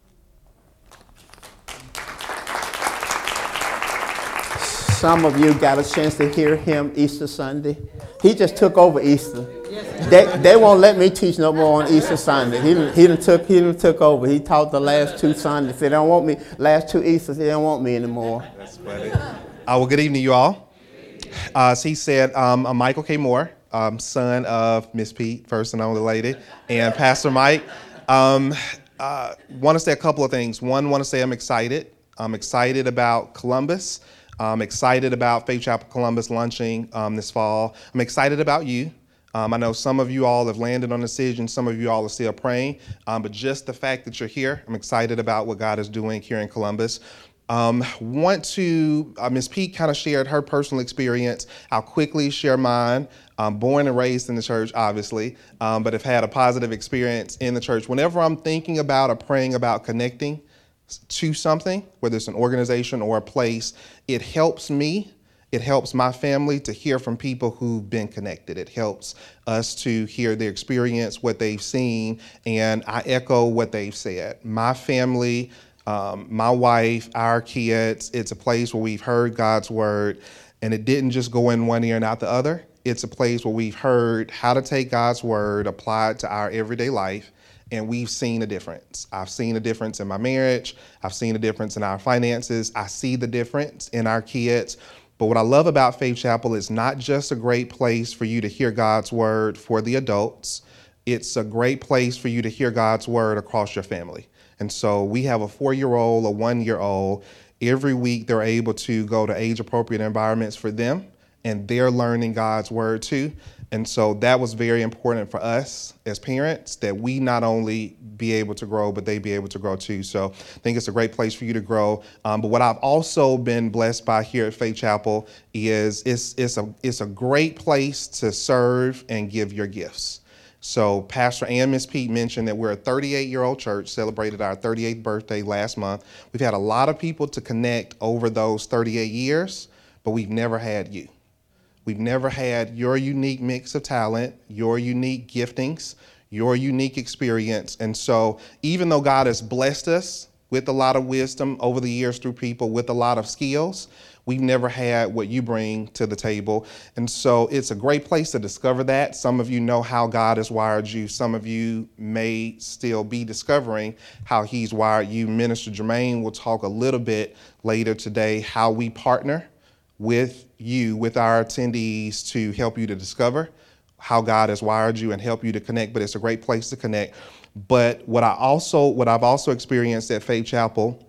Some of you got a chance to hear him Easter Sunday. He just took over Easter. They, they won't let me teach no more on Easter Sunday. He done, he done took he done took over. He taught the last two Sundays. They don't want me. Last two Easters, they don't want me anymore.
That's funny. Uh, well, good evening, you all. Uh, so he said, um, I'm Michael K. Moore, um, son of Miss Pete, first and only lady, and Pastor Mike. Um, uh, want to say a couple of things. One, want to say I'm excited. I'm excited about Columbus. I'm excited about Faith Chapel Columbus launching um, this fall. I'm excited about you. Um, I know some of you all have landed on a decision. Some of you all are still praying. Um, but just the fact that you're here, I'm excited about what God is doing here in Columbus. Um, want to, uh, Miz Pete kind of shared her personal experience. I'll quickly share mine. I'm born and raised in the church, obviously, um, but have had a positive experience in the church. Whenever I'm thinking about or praying about connecting to something, whether it's an organization or a place, it helps me, it helps my family to hear from people who've been connected. It helps us to hear their experience, what they've seen, and I echo what they've said. My family, um, my wife, our kids, it's a place where we've heard God's word, and it didn't just go in one ear and out the other. It's a place where we've heard how to take God's word, apply it to our everyday life, and we've seen a difference. I've seen a difference in my marriage. I've seen a difference in our finances. I see the difference in our kids. But what I love about Faith Chapel is not just a great place for you to hear God's word for the adults. It's a great place for you to hear God's word across your family. And so we have a four-year-old, a one-year-old. Every week they're able to go to age-appropriate environments for them and they're learning God's word too. And so that was very important for us as parents, that we not only be able to grow, but they be able to grow too. So I think it's a great place for you to grow. Um, but what I've also been blessed by here at Faith Chapel is it's, it's, a, it's a great place to serve and give your gifts. So Pastor and Miss Pete mentioned that we're a thirty-eight-year-old church, celebrated our thirty-eighth birthday last month. We've had a lot of people to connect over those thirty-eight years, but we've never had you. We've never had your unique mix of talent, your unique giftings, your unique experience. And so even though God has blessed us with a lot of wisdom over the years through people with a lot of skills, we've never had what you bring to the table. And so it's a great place to discover that. Some of you know how God has wired you. Some of you may still be discovering how he's wired you. Minister Jermaine will talk a little bit later today how we partner with you, with our attendees, to help you to discover how God has wired you and help you to connect. But it's a great place to connect. But what I also, what I've also experienced at Faith Chapel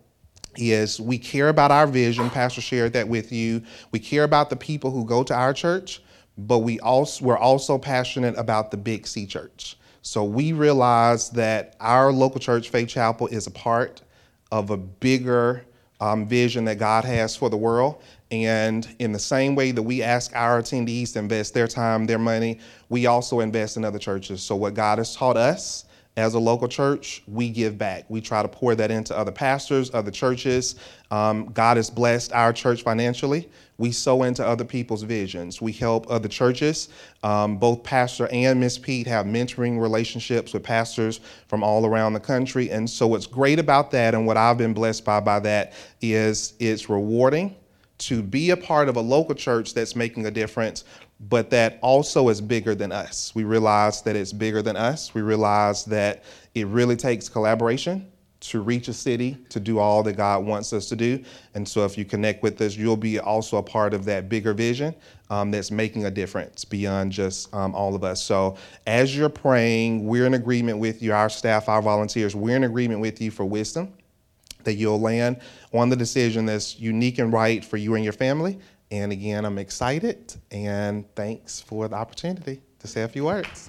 is we care about our vision. Pastor shared that with you. We care about the people who go to our church, but we also, we're also passionate about the Big C Church. So we realize that our local church, Faith Chapel, is a part of a bigger um, vision that God has for the world. And in the same way that we ask our attendees to invest their time, their money, we also invest in other churches. So what God has taught us as a local church, we give back. We try to pour that into other pastors, other churches. Um, God has blessed our church financially. We sow into other people's visions. We help other churches. Um, both Pastor and Miss Pete have mentoring relationships with pastors from all around the country. And so what's great about that, and what I've been blessed by by that, is it's rewarding to be a part of a local church that's making a difference, but that also is bigger than us. We realize that it's bigger than us. We realize that it really takes collaboration to reach a city, to do all that God wants us to do. And so if you connect with us, you'll be also a part of that bigger vision um, that's making a difference beyond just um, all of us. So as you're praying, we're in agreement with you, our staff, our volunteers, we're in agreement with you for wisdom, that you'll land on the decision that's unique and right for you and your family. And again, I'm excited, and thanks for the opportunity to say a few words.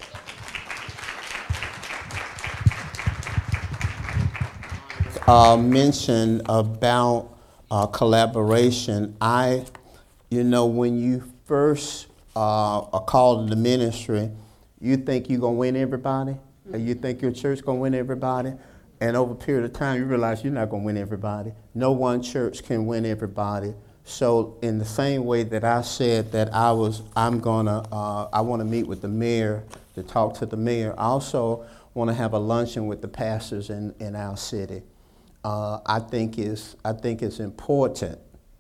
Uh, mention about uh, collaboration. I, you know, when you first uh, are called to the ministry, you think you're going to win everybody, or you think your church going to win everybody. And over a period of time, you realize you're not going to win everybody. No one church can win everybody. So in the same way that I said that I was, I'm gonna, uh, I want to meet with the mayor to talk to the mayor. I also want to have a luncheon with the pastors in, in our city. Uh, I think it's, I think it's important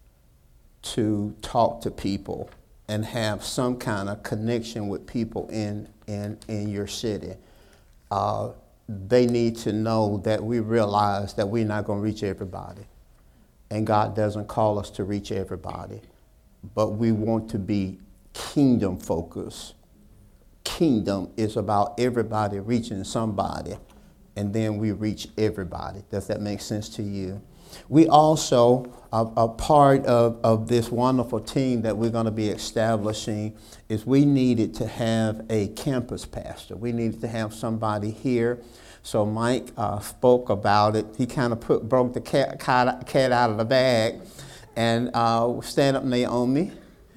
to talk to people and have some kind of connection with people in in, in your city. Uh, they need to know that we realize that we're not going to reach everybody. And God doesn't call us to reach everybody. But we want to be kingdom focused. Kingdom is about everybody reaching somebody, and then we reach everybody. Does that make sense to you? We also, a, a part of, of this wonderful team that we're going to be establishing is we needed to have a campus pastor. We needed to have somebody here. So Mike uh, spoke about it. He kind of put broke the cat, cat, cat out of the bag. And uh, stand up, Naomi.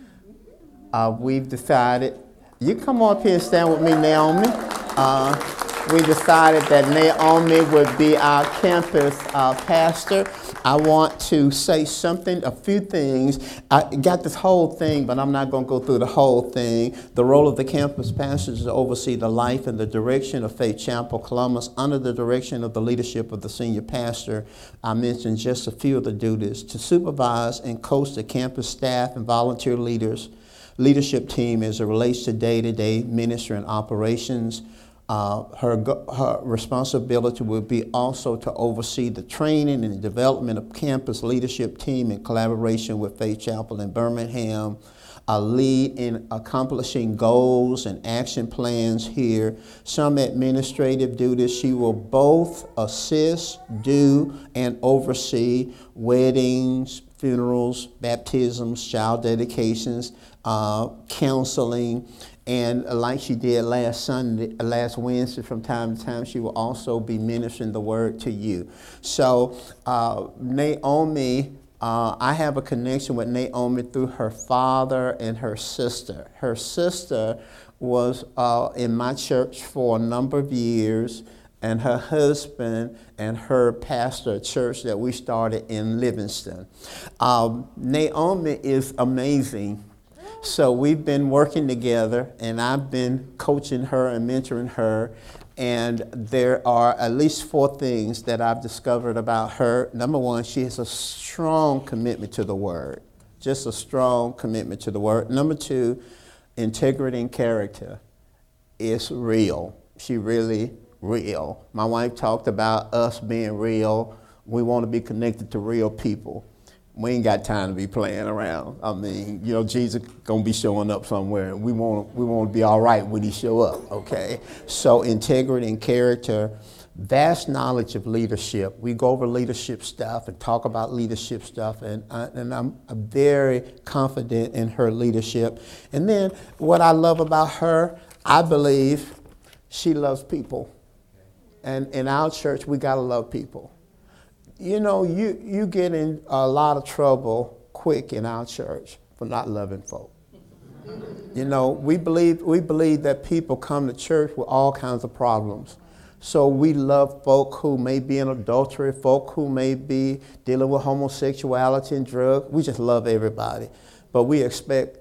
Uh, we've decided, you come up here and stand with me, Naomi. Uh, we decided that Naomi would be our campus uh, pastor. I want to say something, a few things. I got this whole thing, but I'm not going to go through the whole thing. The role of the campus pastor is to oversee the life and the direction of Faith Chapel Columbus under the direction of the leadership of the senior pastor. I mentioned just a few of the duties: to supervise and coach the campus staff and volunteer leaders, leadership team as it relates to day-to-day ministry and operations. Uh, her, her responsibility will be also to oversee the training and the development of campus leadership team in collaboration with Faith Chapel in Birmingham, a lead in accomplishing goals and action plans here. Some administrative duties. She will both assist, do, and oversee weddings, funerals, baptisms, child dedications, uh, counseling, and like she did last Sunday, last Wednesday, from time to time, she will also be ministering the word to you. So uh, Naomi, uh, I have a connection with Naomi through her father and her sister. Her sister was uh, in my church for a number of years, and her husband and her pastor a church that we started in Livingston. Um, Naomi is amazing. So we've been working together, and I've been coaching her and mentoring her, and there are at least four things that I've discovered about her. Number one, she has a strong commitment to the word, just a strong commitment to the word. Number two, integrity and character is real. She really real. My wife talked about us being real. We want to be connected to real people. We ain't got time to be playing around. I mean, you know, Jesus gonna be showing up somewhere. We want we want to be all right when he show up. Okay. So integrity and character, vast knowledge of leadership. We go over leadership stuff and talk about leadership stuff, and I, and I'm very confident in her leadership. And then what I love about her, I believe she loves people. And in our church, we gotta love people. You know, you, you get in a lot of trouble quick in our church for not loving folk. You know, we believe we believe that people come to church with all kinds of problems. So we love folk who may be in adultery, folk who may be dealing with homosexuality and drugs. We just love everybody. But we expect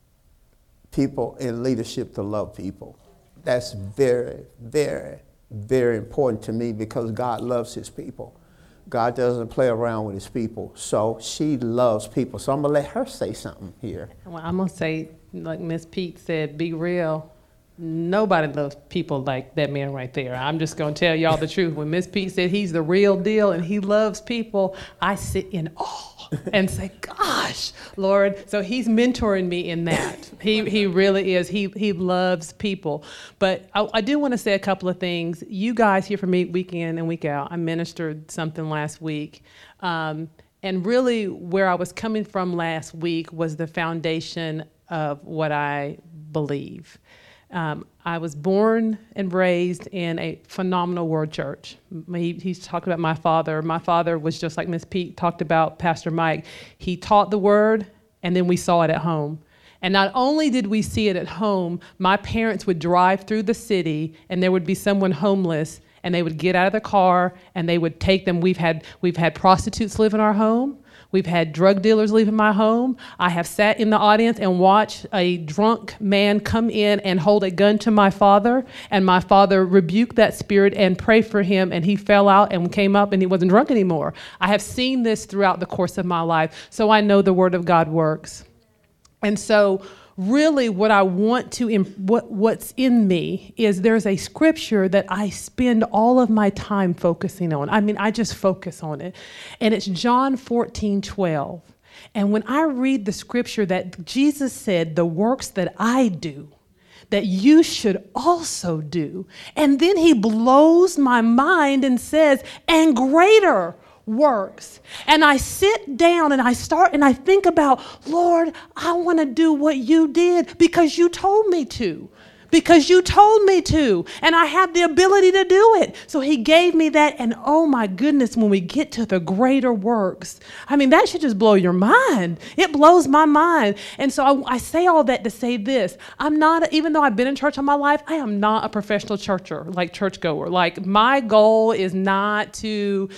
people in leadership to love people. That's very, very, very important to me, because God loves his people. God doesn't play around with his people. So she loves people. So I'm going to let her say something here.
Well, I'm going to say, like Miss Pete said, be real. Nobody loves people like that man right there. I'm just going to tell y'all the truth. When Miss Pete said he's the real deal and he loves people, I sit in awe and say, gosh, Lord. So he's mentoring me in that. He he really is. He he loves people. But I, I do want to say a couple of things. You guys here for me week in and week out. I ministered something last week. Um, and really where I was coming from last week was the foundation of what I believe. Um, I was born and raised in a phenomenal word church. He, he's talked about my father. My father was just like Miss Pete talked about Pastor Mike. He taught the word, and then we saw it at home. And not only did we see it at home, my parents would drive through the city, and there would be someone homeless, and they would get out of the car, and they would take them. We've had we've had prostitutes live in our home. We've had drug dealers leave in my home. I have sat in the audience and watched a drunk man come in and hold a gun to my father, and my father rebuked that spirit and prayed for him, and he fell out and came up and he wasn't drunk anymore. I have seen this throughout the course of my life, so I know the Word of God works. And so really what I want to, what what's in me is there's a scripture that I spend all of my time focusing on. I mean, I just focus on it. And it's John fourteen twelve. And when I read the scripture that Jesus said, the works that I do, that you should also do. And then he blows my mind and says, and greater works. And I sit down and I start and I think about, Lord, I want to do what you did because you told me to. Because you told me to. And I have the ability to do it. So he gave me that. And oh my goodness, when we get to the greater works, I mean, that should just blow your mind. It blows my mind. And so I, I say all that to say this. I'm not, even though I've been in church all my life, I am not a professional churcher, like churchgoer. Like my goal is not to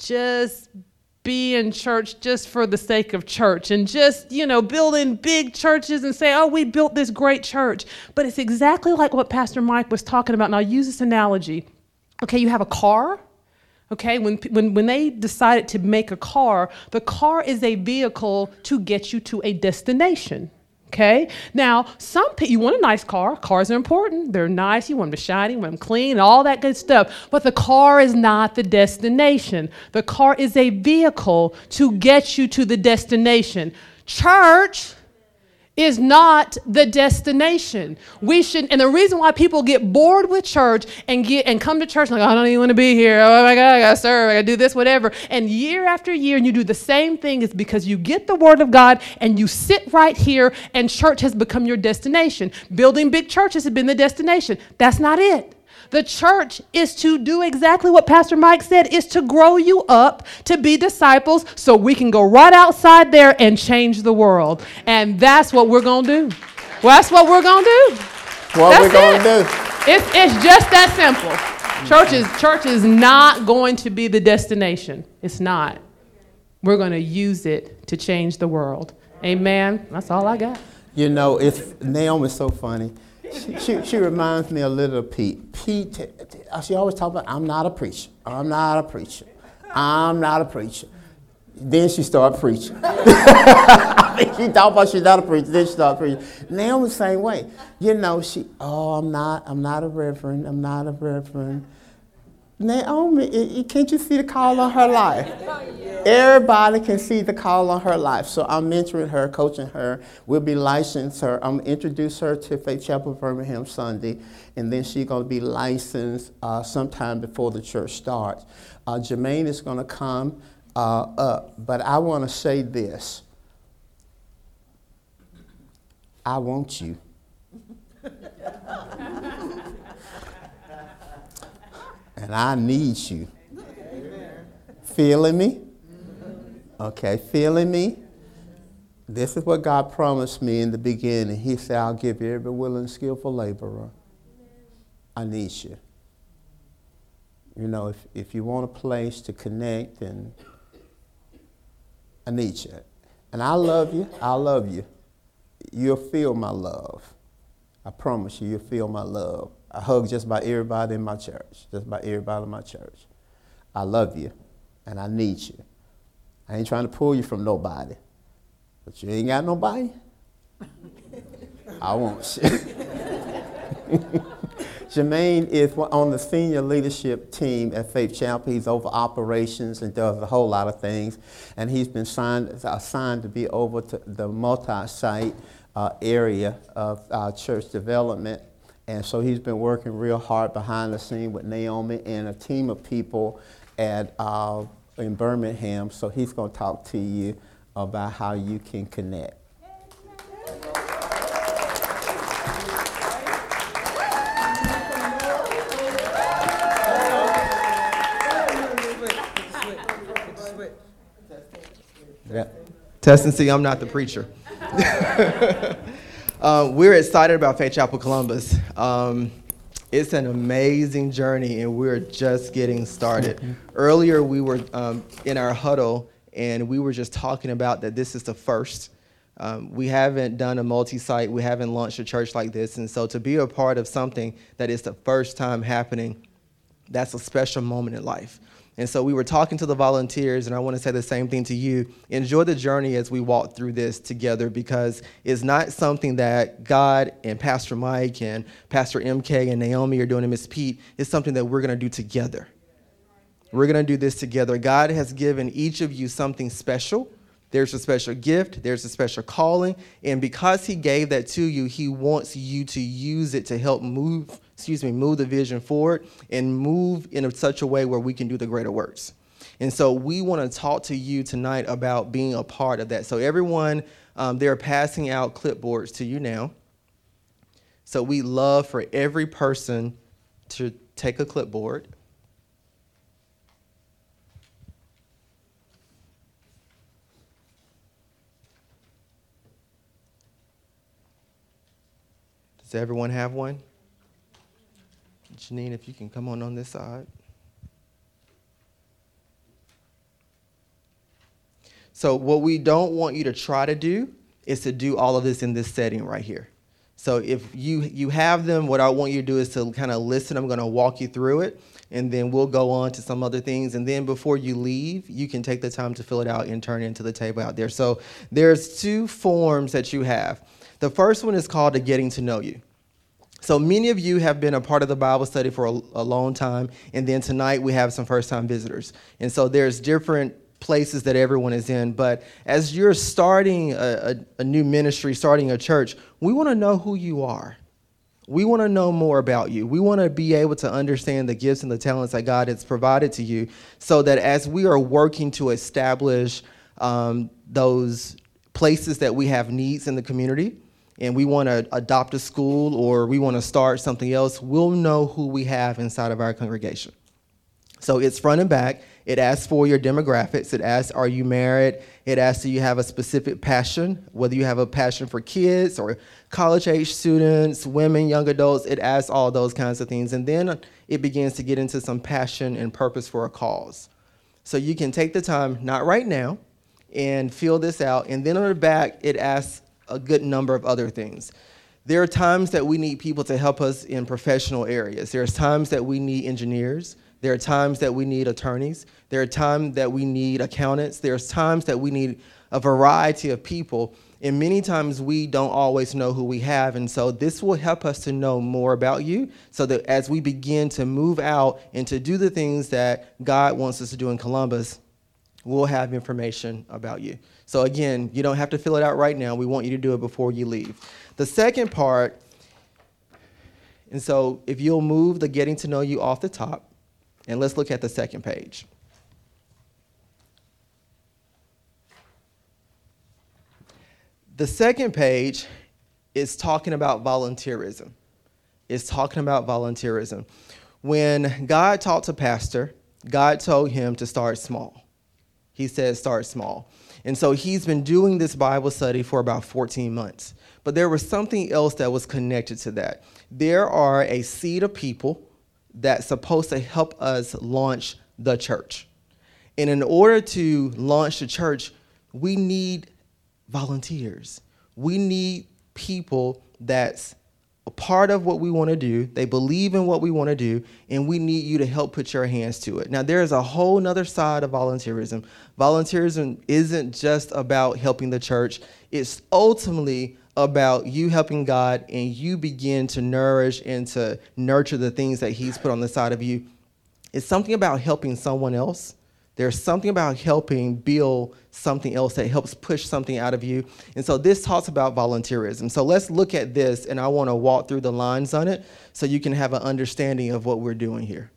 just be in church just for the sake of church and just, you know, building big churches and say, oh, we built this great church. But it's exactly like what Pastor Mike was talking about. And I'll use this analogy. Okay, you have a car. Okay, when, when, when they decided to make a car, the car is a vehicle to get you to a destination. Okay. Now, some people, you want a nice car. Cars are important. They're nice. You want them shiny, you want them clean, all that good stuff. But the car is not the destination. The car is a vehicle to get you to the destination. Church is not the destination. We should, and the reason why people get bored with church and get and come to church like, I don't even want to be here. Oh my God, I gotta serve, I gotta do this, whatever. And year after year, and you do the same thing, is because you get the word of God and you sit right here, and church has become your destination. Building big churches has been the destination. That's not it. The church is to do exactly what Pastor Mike said, is to grow you up to be disciples so we can go right outside there and change the world. And that's what we're going to do. Well, that's what we're going to do.
What
that's
we're going
it.
to do.
It's, it's just that simple. Church is, church is not going to be the destination. It's not. We're going to use it to change the world. Amen. That's all I got.
You know, it's Naomi's so funny. She, she, she reminds me a little of Pete. Pete, t- t- she always talk about, I'm not a preacher. I'm not a preacher. I'm not a preacher. Then she started preaching. She talked about she's not a preacher. Then she started preaching. Naomi the same way. You know, she, oh, I'm not, I'm not a reverend. I'm not a reverend. Naomi, it, it, can't you see the call on her life? Everybody can see the call on her life. So I'm mentoring her, coaching her. We'll be licensed her. I'm going to introduce her to Faith Chapel Birmingham Sunday, and then she's going to be licensed uh, sometime before the church starts. Uh, Jermaine is going to come uh, up, but I want to say this. I want you. And I need you. Feeling me? Okay, feeling me? This is what God promised me in the beginning. He said, I'll give you every willing, skillful laborer. I need you. You know, if, if you want a place to connect, and I need you. And I love you. I love you. You'll feel my love. I promise you, you'll feel my love. I hug just about everybody in my church, just about everybody in my church. I love you, and I need you. I ain't trying to pull you from nobody, but you ain't got nobody. I want you. Jermaine is on the senior leadership team at Faith Chapel. He's over operations and does a whole lot of things, and he's been signed, assigned to be over to the multi-site uh, area of uh, church development. And so he's been working real hard behind the scene with Naomi and a team of people at uh, in Birmingham. So he's going to talk to you about how you can connect.
Yeah. Test and see, I'm not the preacher. Uh, we're excited about Faith Chapel Columbus. Um, it's an amazing journey, and we're just getting started. Mm-hmm. Earlier, we were um, in our huddle, and we were just talking about that this is the first. Um, we haven't done a multi-site. We haven't launched a church like this. And so to be a part of something that is the first time happening, that's a special moment in life. And so we were talking to the volunteers, and I want to say the same thing to you. Enjoy the journey as we walk through this together, because it's not something that God and Pastor Mike and Pastor M K and Naomi are doing and Miss Pete. It's something that we're going to do together. We're going to do this together. God has given each of you something special. There's a special gift. There's a special calling. And because he gave that to you, he wants you to use it to help move, excuse me, move the vision forward and move in such a way where we can do the greater works. And so we want to talk to you tonight about being a part of that. So everyone, um, they're passing out clipboards to you now. So we love for every person to take a clipboard. Does everyone have one? Janine, if you can come on on this side. So what we don't want you to try to do is to do all of this in this setting right here. So if you, you have them, what I want you to do is to kind of listen. I'm going to walk you through it, and then we'll go on to some other things. And then before you leave, you can take the time to fill it out and turn it into the table out there. So there's two forms that you have. The first one is called a Getting to Know You. So many of you have been a part of the Bible study for a, a long time, and then tonight we have some first-time visitors. And so there's different places that everyone is in. But as you're starting a, a, a new ministry, starting a church, we want to know who you are. We want to know more about you. We want to be able to understand the gifts and the talents that God has provided to you, so that as we are working to establish um, those places that we have needs in the community, and we want to adopt a school or we want to start something else, we'll know who we have inside of our congregation. So it's front and back. It asks for your demographics. It asks, are you married? It asks, do you have a specific passion, whether you have a passion for kids or college-age students, women, young adults. It asks all those kinds of things. And then it begins to get into some passion and purpose for a cause. So you can take the time, not right now, and fill this out. And then on the back, it asks a good number of other things. There are times that we need people to help us in professional areas. There's times that we need engineers. There are times that we need attorneys. There are times that we need accountants. There's times that we need a variety of people. And many times we don't always know who we have. And so this will help us to know more about you, so that as we begin to move out and to do the things that God wants us to do in Columbus, we'll have information about you. So again, you don't have to fill it out right now. We want you to do it before you leave. The second part, and so if you'll move the getting to know you off the top, and let's look at the second page. The second page is talking about volunteerism. It's talking about volunteerism. When God talked to Pastor, God told him to start small. He said, start small. And so he's been doing this Bible study for about fourteen months. But there was something else that was connected to that. There are a seed of people that's supposed to help us launch the church. And in order to launch the church, we need volunteers. We need people that's a part of what we want to do. They believe in what we want to do, and we need you to help put your hands to it. Now, there is a whole nother side of volunteerism. Volunteerism isn't just about helping the church. It's ultimately about you helping God, and you begin to nourish and to nurture the things that he's put on the side of you. It's something about helping someone else. There's something about helping build something else that helps push something out of you. And so this talks about volunteerism. So let's look at this, and I want to walk through the lines on it so you can have an understanding of what we're doing here.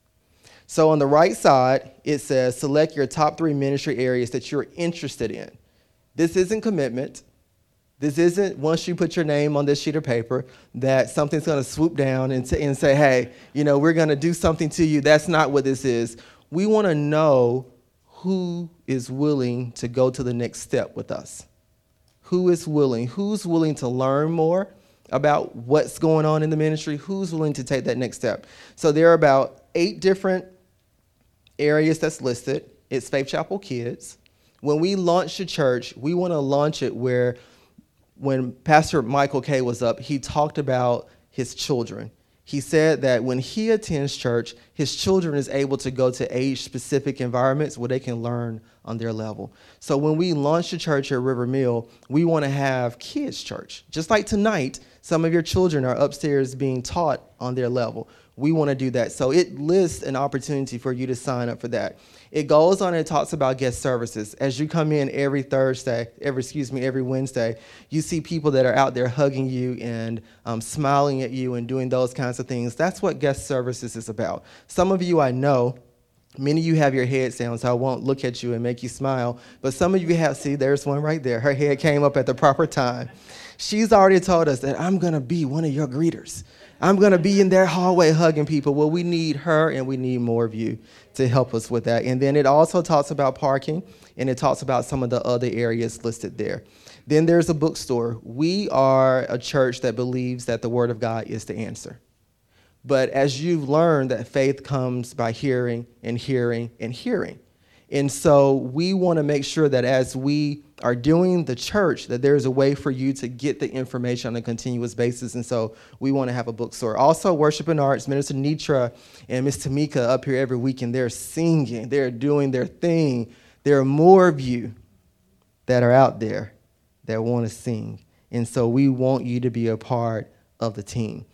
So on the right side, it says, select your top three ministry areas that you're interested in. This isn't commitment. This isn't, once you put your name on this sheet of paper, that something's going to swoop down and, t- and say, hey, you know, we're going to do something to you. That's not what this is. We want to know who is willing to go to the next step with us. Who is willing? Who's willing to learn more about what's going on in the ministry? Who's willing to take that next step? So there are about eight different areas that's listed. It's Faith Chapel Kids. When we launch the church, we want to launch it where, when Pastor Michael K. was up, he talked about his children. He said that when he attends church, his children is able to go to age-specific environments where they can learn on their level. So when we launch the church at River Mill, we want to have kids' church. Just like tonight, some of your children are upstairs being taught on their level. We want to do that. So it lists an opportunity for you to sign up for that. It goes on and talks about guest services. As you come in every Thursday, every excuse me, every Wednesday, you see people that are out there hugging you and um, smiling at you and doing those kinds of things. That's what guest services is about. Some of you I know, many of you have your heads down, so I won't look at you and make you smile. But some of you have, see, there's one right there. Her head came up at the proper time. She's already told us that I'm going to be one of your greeters. I'm going to be in their hallway hugging people. Well, we need her, and we need more of you to help us with that. And then it also talks about parking, and it talks about some of the other areas listed there. Then there's a bookstore. We are a church that believes that the Word of God is the answer. But as you've learned, that faith comes by hearing and hearing and hearing. And so we want to make sure that as we are doing the church, that there's a way for you to get the information on a continuous basis. And so we want to have a bookstore. Also, Worship and Arts, Minister Nitra and Miss Tamika up here every week, and they're singing. They're doing their thing. There are more of you that are out there that want to sing. And so we want you to be a part of the team.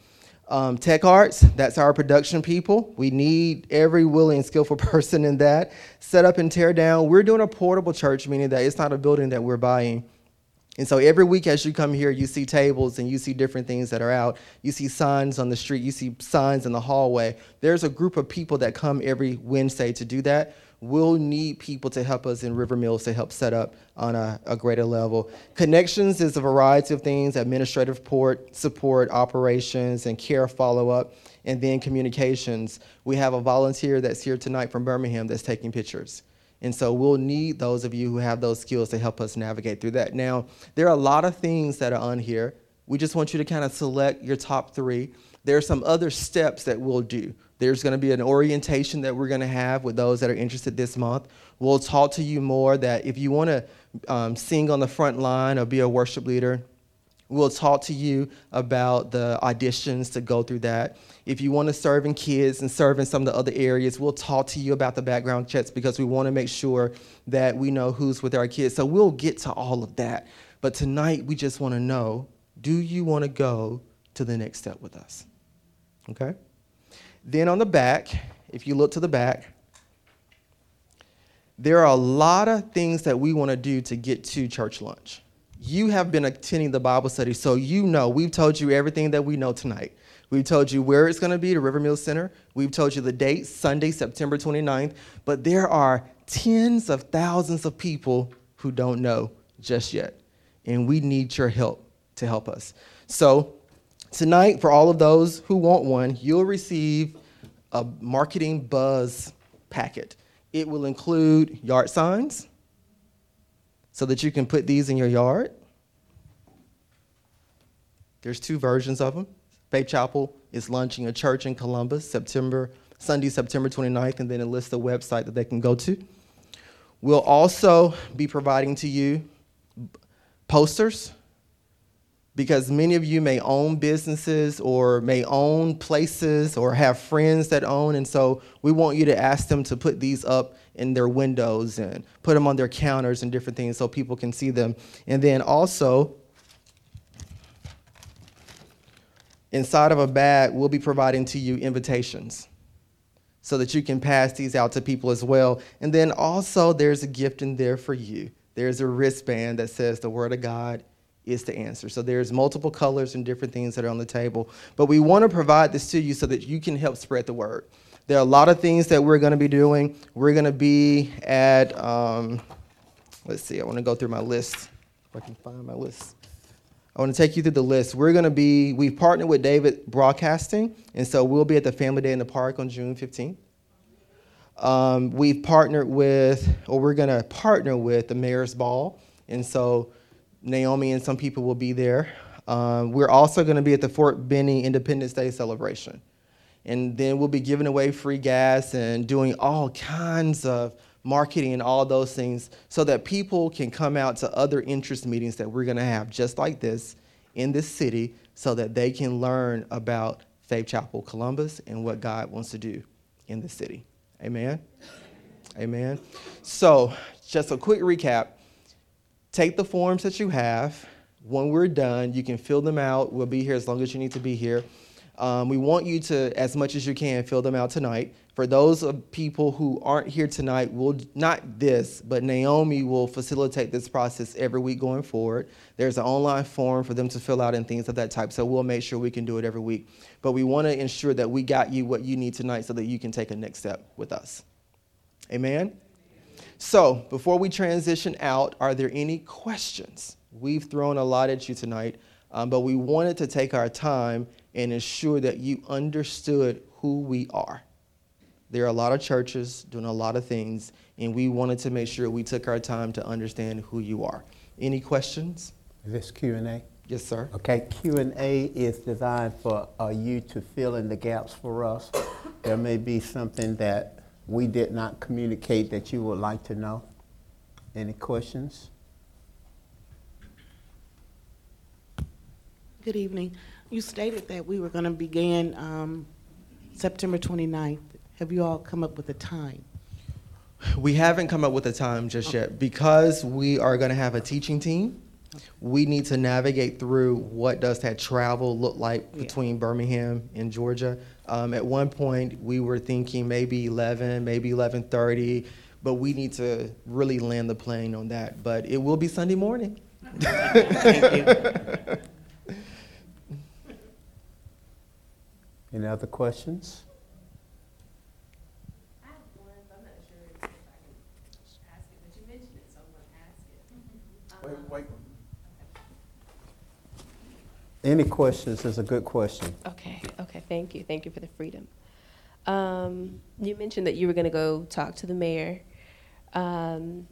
Um, Tech Arts, that's our production people. We need every willing and skillful person in that. Set up and tear down. We're doing a portable church, meaning that it's not a building that we're buying. And so every week as you come here, you see tables and you see different things that are out. You see signs on the street. You see signs in the hallway. There's a group of people that come every Wednesday to do that. We'll need people to help us in River Mills to help set up on a, a greater level. Connections is a variety of things: administrative support, support, operations, and care follow-up, and then communications. We have a volunteer that's here tonight from Birmingham that's taking pictures. And so we'll need those of you who have those skills to help us navigate through that. Now, there are a lot of things that are on here. We just want you to kind of select your top three. There are some other steps that we'll do. There's going to be an orientation that we're going to have with those that are interested this month. We'll talk to you more that if you want to um, sing on the front line or be a worship leader, we'll talk to you about the auditions to go through that. If you want to serve in kids and serve in some of the other areas, we'll talk to you about the background checks because we want to make sure that we know who's with our kids. So we'll get to all of that. But tonight, we just want to know, do you want to go to the next step with us? Okay? Then on the back, if you look to the back, there are a lot of things that we want to do to get to church lunch. You have been attending the Bible study, so you know we've told you everything that we know tonight. We've told you where it's going to be, the River Mills Center. We've told you the date, Sunday, September twenty-ninth. But there are tens of thousands of people who don't know just yet, and we need your help to help us. So tonight, for all of those who want one, you'll receive a marketing buzz packet. It will include yard signs so that you can put these in your yard. There's two versions of them. Faith Chapel is launching a church in Columbus, September, Sunday, September twenty-ninth, and then it lists the website that they can go to. We'll also be providing to you posters, because many of you may own businesses or may own places or have friends that own, and so we want you to ask them to put these up in their windows and put them on their counters and different things so people can see them. And then also, inside of a bag, we'll be providing to you invitations so that you can pass these out to people as well. And then also, there's a gift in there for you. There's a wristband that says the Word of God is the answer. So there's multiple colors and different things that are on the table. But we want to provide this to you so that you can help spread the word. There are a lot of things that we're going to be doing. We're going to be at, um, let's see, I want to go through my list. If I can find my list. I want to take you through the list. We're going to be, we've partnered with David Broadcasting, and so we'll be at the Family Day in the Park on June fifteenth. Um, we've partnered with, or we're going to partner with the Mayor's Ball, and so Naomi and some people will be there. Um, we're also going to be at the Fort Benning Independence Day celebration. And then we'll be giving away free gas and doing all kinds of marketing and all those things so that people can come out to other interest meetings that we're going to have just like this in this city so that they can learn about Faith Chapel Columbus and what God wants to do in the city. Amen? Amen. So just a quick recap. Take the forms that you have. When we're done, you can fill them out. We'll be here as long as you need to be here. Um, we want you to, as much as you can, fill them out tonight. For those of people who aren't here tonight, we'll, not this, but Naomi will facilitate this process every week going forward. There's an online form for them to fill out and things of that type, so we'll make sure we can do it every week. But we want to ensure that we got you what you need tonight so that you can take a next step with us. Amen? So, before we transition out, are there any questions? We've thrown a lot at you tonight, um, but we wanted to take our time and ensure that you understood who we are. There are a lot of churches doing a lot of things, and we wanted to make sure we took our time to understand who you are. Any questions?
Is this Q and A?
Yes, sir.
Okay, Q and A is designed for uh, you to fill in the gaps for us. There may be something that we did not communicate that you would like to know. Any questions?
Good evening. You stated that we were going to begin um, September twenty-ninth. Have you all come up with a time?
We haven't come up with a time just yet because we are going to have a teaching team We need to navigate through what does that travel look like
Yeah.
between Birmingham and Georgia. Um, at one point, we were thinking maybe eleven, maybe eleven thirty, but we need to really land the plane on that. But it will be Sunday morning.
Thank you.
Any other questions?
I have one, but I'm not sure if I can ask it, but you mentioned it, so I'm gonna ask it. Um,
Wait, wait.
Any questions is a good question.
Okay, okay, thank you, thank you for the freedom. Um, you mentioned that you were gonna go talk to the mayor, um,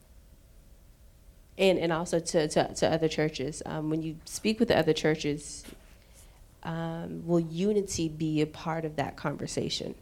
and, and also to, to, to other churches. Um, when you speak with the other churches, um, will unity be a part of that conversation?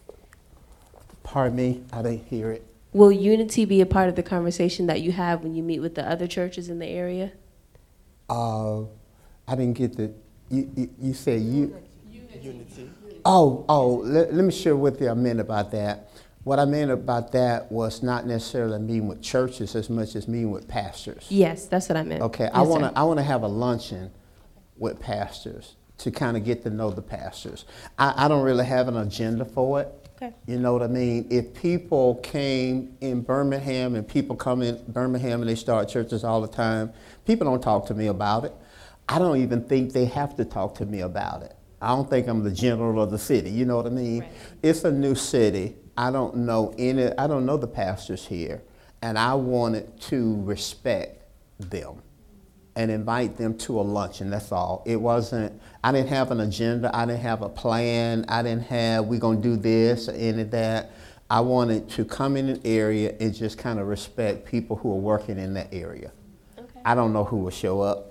Pardon me, I didn't hear it.
Will unity be a part of the conversation that you have when you meet with the other churches in the area?
Uh, I didn't get the, you, you, you said you.
Unity.
Oh, oh, let, let me share with you what I meant about that. What I meant about that was not necessarily meeting with churches as much as meeting with pastors.
Yes, that's what I meant.
Okay,
Yes,
I want
sir.
to I want to have a luncheon with pastors to kind of get to know the pastors. I, I don't really have an agenda for it.
Okay.
You know what I mean? If people came in Birmingham and people come in Birmingham and they start churches all the time, people don't talk to me about it. I don't even think they have to talk to me about it. I don't think I'm the general of the city. You know what I mean?
Right.
It's a new city. I don't know any. I don't know the pastors here, and I wanted to respect them and invite them to a luncheon. That's all. It wasn't. I didn't have an agenda. I didn't have a plan. I didn't have we're gonna do this or any of that. I wanted to come in an area and just kind of respect people who are working in that area.
Okay.
I don't know who will show up.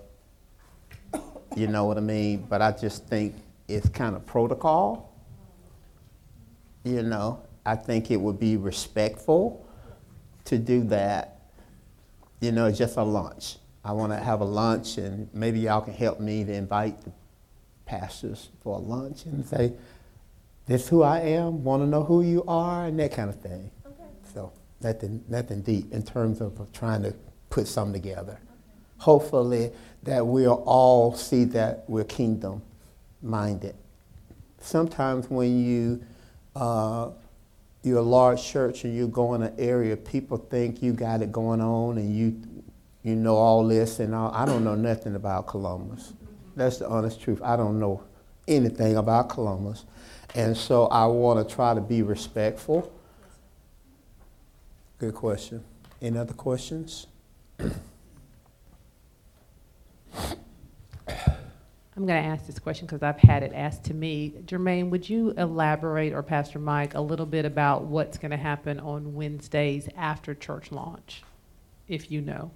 You know what I mean? But I just think it's kind of protocol. You know, I think it would be respectful to do that. You know, just a lunch. I want to have a lunch, and maybe y'all can help me to invite the pastors for a lunch and say, this is who I am, want to know who you are, and that kind of thing.
Okay.
So nothing, nothing deep in terms of trying to put something together. Hopefully that we'll all see that we're kingdom minded. Sometimes when you, uh, you're a large church and you go in an area, people think you got it going on and you, you know all this and all. I don't know nothing about Columbus. That's the honest truth. I don't know anything about Columbus. And so I want to try to be respectful. Good question. Any other questions?
I'm going to ask this question because I've had it asked to me. Jermaine, would you elaborate, or Pastor Mike, a little bit about what's going to happen on Wednesdays after church launch, if you know?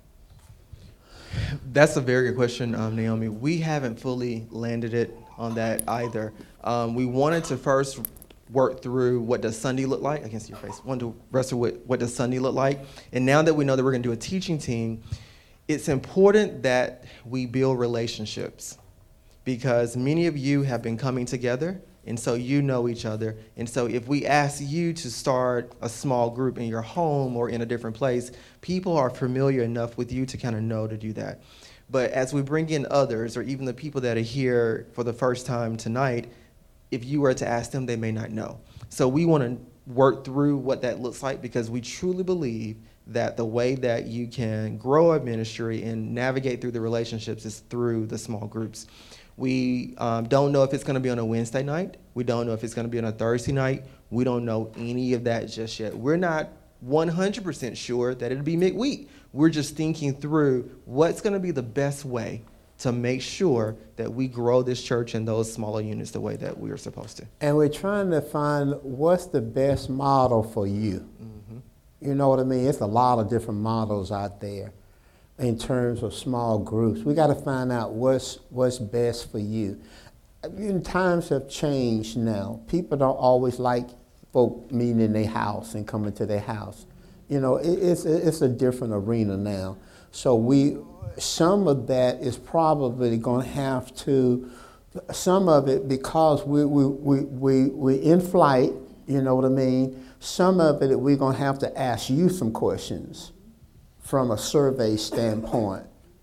That's a very good question, um, Naomi. We haven't fully landed it on that either. Um, we wanted to first work through what does Sunday look like. I can see your face. Wanted to wrestle with what does Sunday look like. And now that we know that we're going to do a teaching team, it's important that we build relationships, because many of you have been coming together, and so you know each other. And so if we ask you to start a small group in your home or in a different place, people are familiar enough with you to kind of know to do that. But as we bring in others, or even the people that are here for the first time tonight, if you were to ask them, they may not know. So we want to work through what that looks like, because we truly believe that the way that you can grow a ministry and navigate through the relationships is through the small groups. We um, don't know if it's going to be on a Wednesday night. We don't know if it's going to be on a Thursday night. We don't know any of that just yet. We're not one hundred percent sure that it'll be midweek. We're just thinking through what's going to be the best way to make sure that we grow this church in those smaller units the way that we are supposed to.
And we're trying to find what's the best model for you. Mm-hmm. You know what I mean? It's a lot of different models out there in terms of small groups. We got to find out what's what's best for you. And times have changed now. People don't always like folk meeting in their house and coming to their house. You know, it, it's it's a different arena now. So we, some of that is probably going to have to, some of it because we we we we we in flight. You know what I mean? Some of it we're going to have to ask you some questions from a survey standpoint.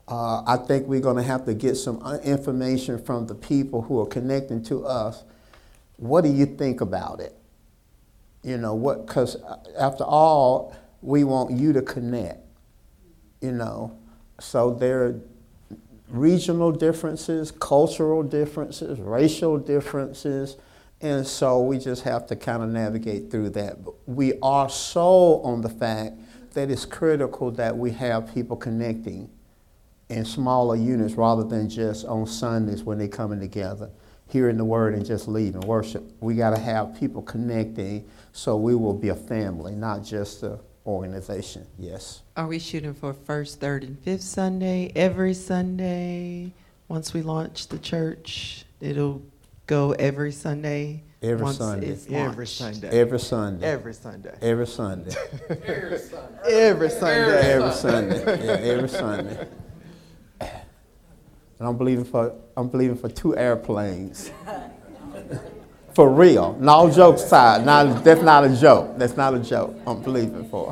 Uh, I think we're going to have to get some information from the people who are connecting to us. What do you think about it? You know, what? Because after all, we want you to connect, you know. So there are regional differences, cultural differences, racial differences, and so we just have to kind of navigate through that. But we are so on the fact that it's critical that we have people connecting in smaller units rather than just on Sundays when they're coming together, hearing the word and just leaving worship. We got to have people connecting so we will be a family, not just an organization. Yes.
Are we shooting for first, third, and fifth Sunday, every Sunday? Once we launch the church, it'll go every Sunday?
Every
once
Sunday.
it's
Every
launched.
Sunday.
Every Sunday.
Every Sunday.
Every Sunday.
Every Sunday.
Every Sunday. Yeah, every Sunday. And I'm believing for I'm believing for two airplanes. For real. And all jokes aside. Not, that's not a joke. That's not a joke. I'm believing for.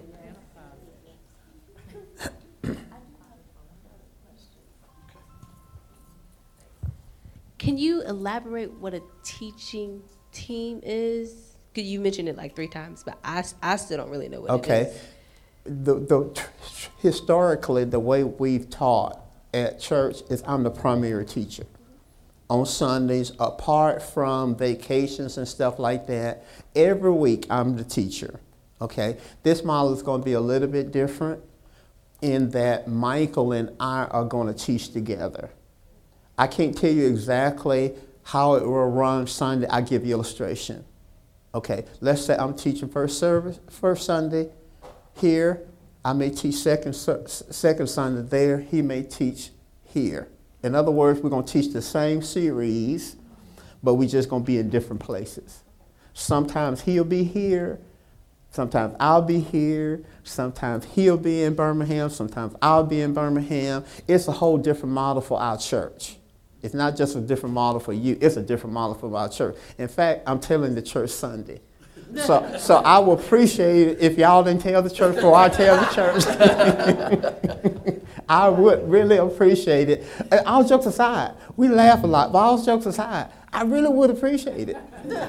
Can you elaborate what a teaching team is? 'Cause you mentioned it like three times, but I, I still don't really know what
Okay.
it is.
The, the, historically, the way we've taught at church is I'm the primary teacher. On Sundays, apart from vacations and stuff like that, every week I'm the teacher, okay? This model is going to be a little bit different in that Michael and I are going to teach together. I can't tell you exactly how it will run Sunday. I give you illustration. Okay, let's say I'm teaching first service, first Sunday here. I may teach second, second Sunday there. He may teach here. In other words, we're going to teach the same series, but we're just going to be in different places. Sometimes he'll be here. Sometimes I'll be here. Sometimes he'll be in Birmingham. Sometimes I'll be in Birmingham. It's a whole different model for our church. It's not just a different model for you. It's a different model for our church. In fact, I'm telling the church Sunday. So, so I would appreciate it if y'all didn't tell the church before I tell the church. I would really appreciate it. And all jokes aside, we laugh a lot, but all jokes aside, I really would appreciate it.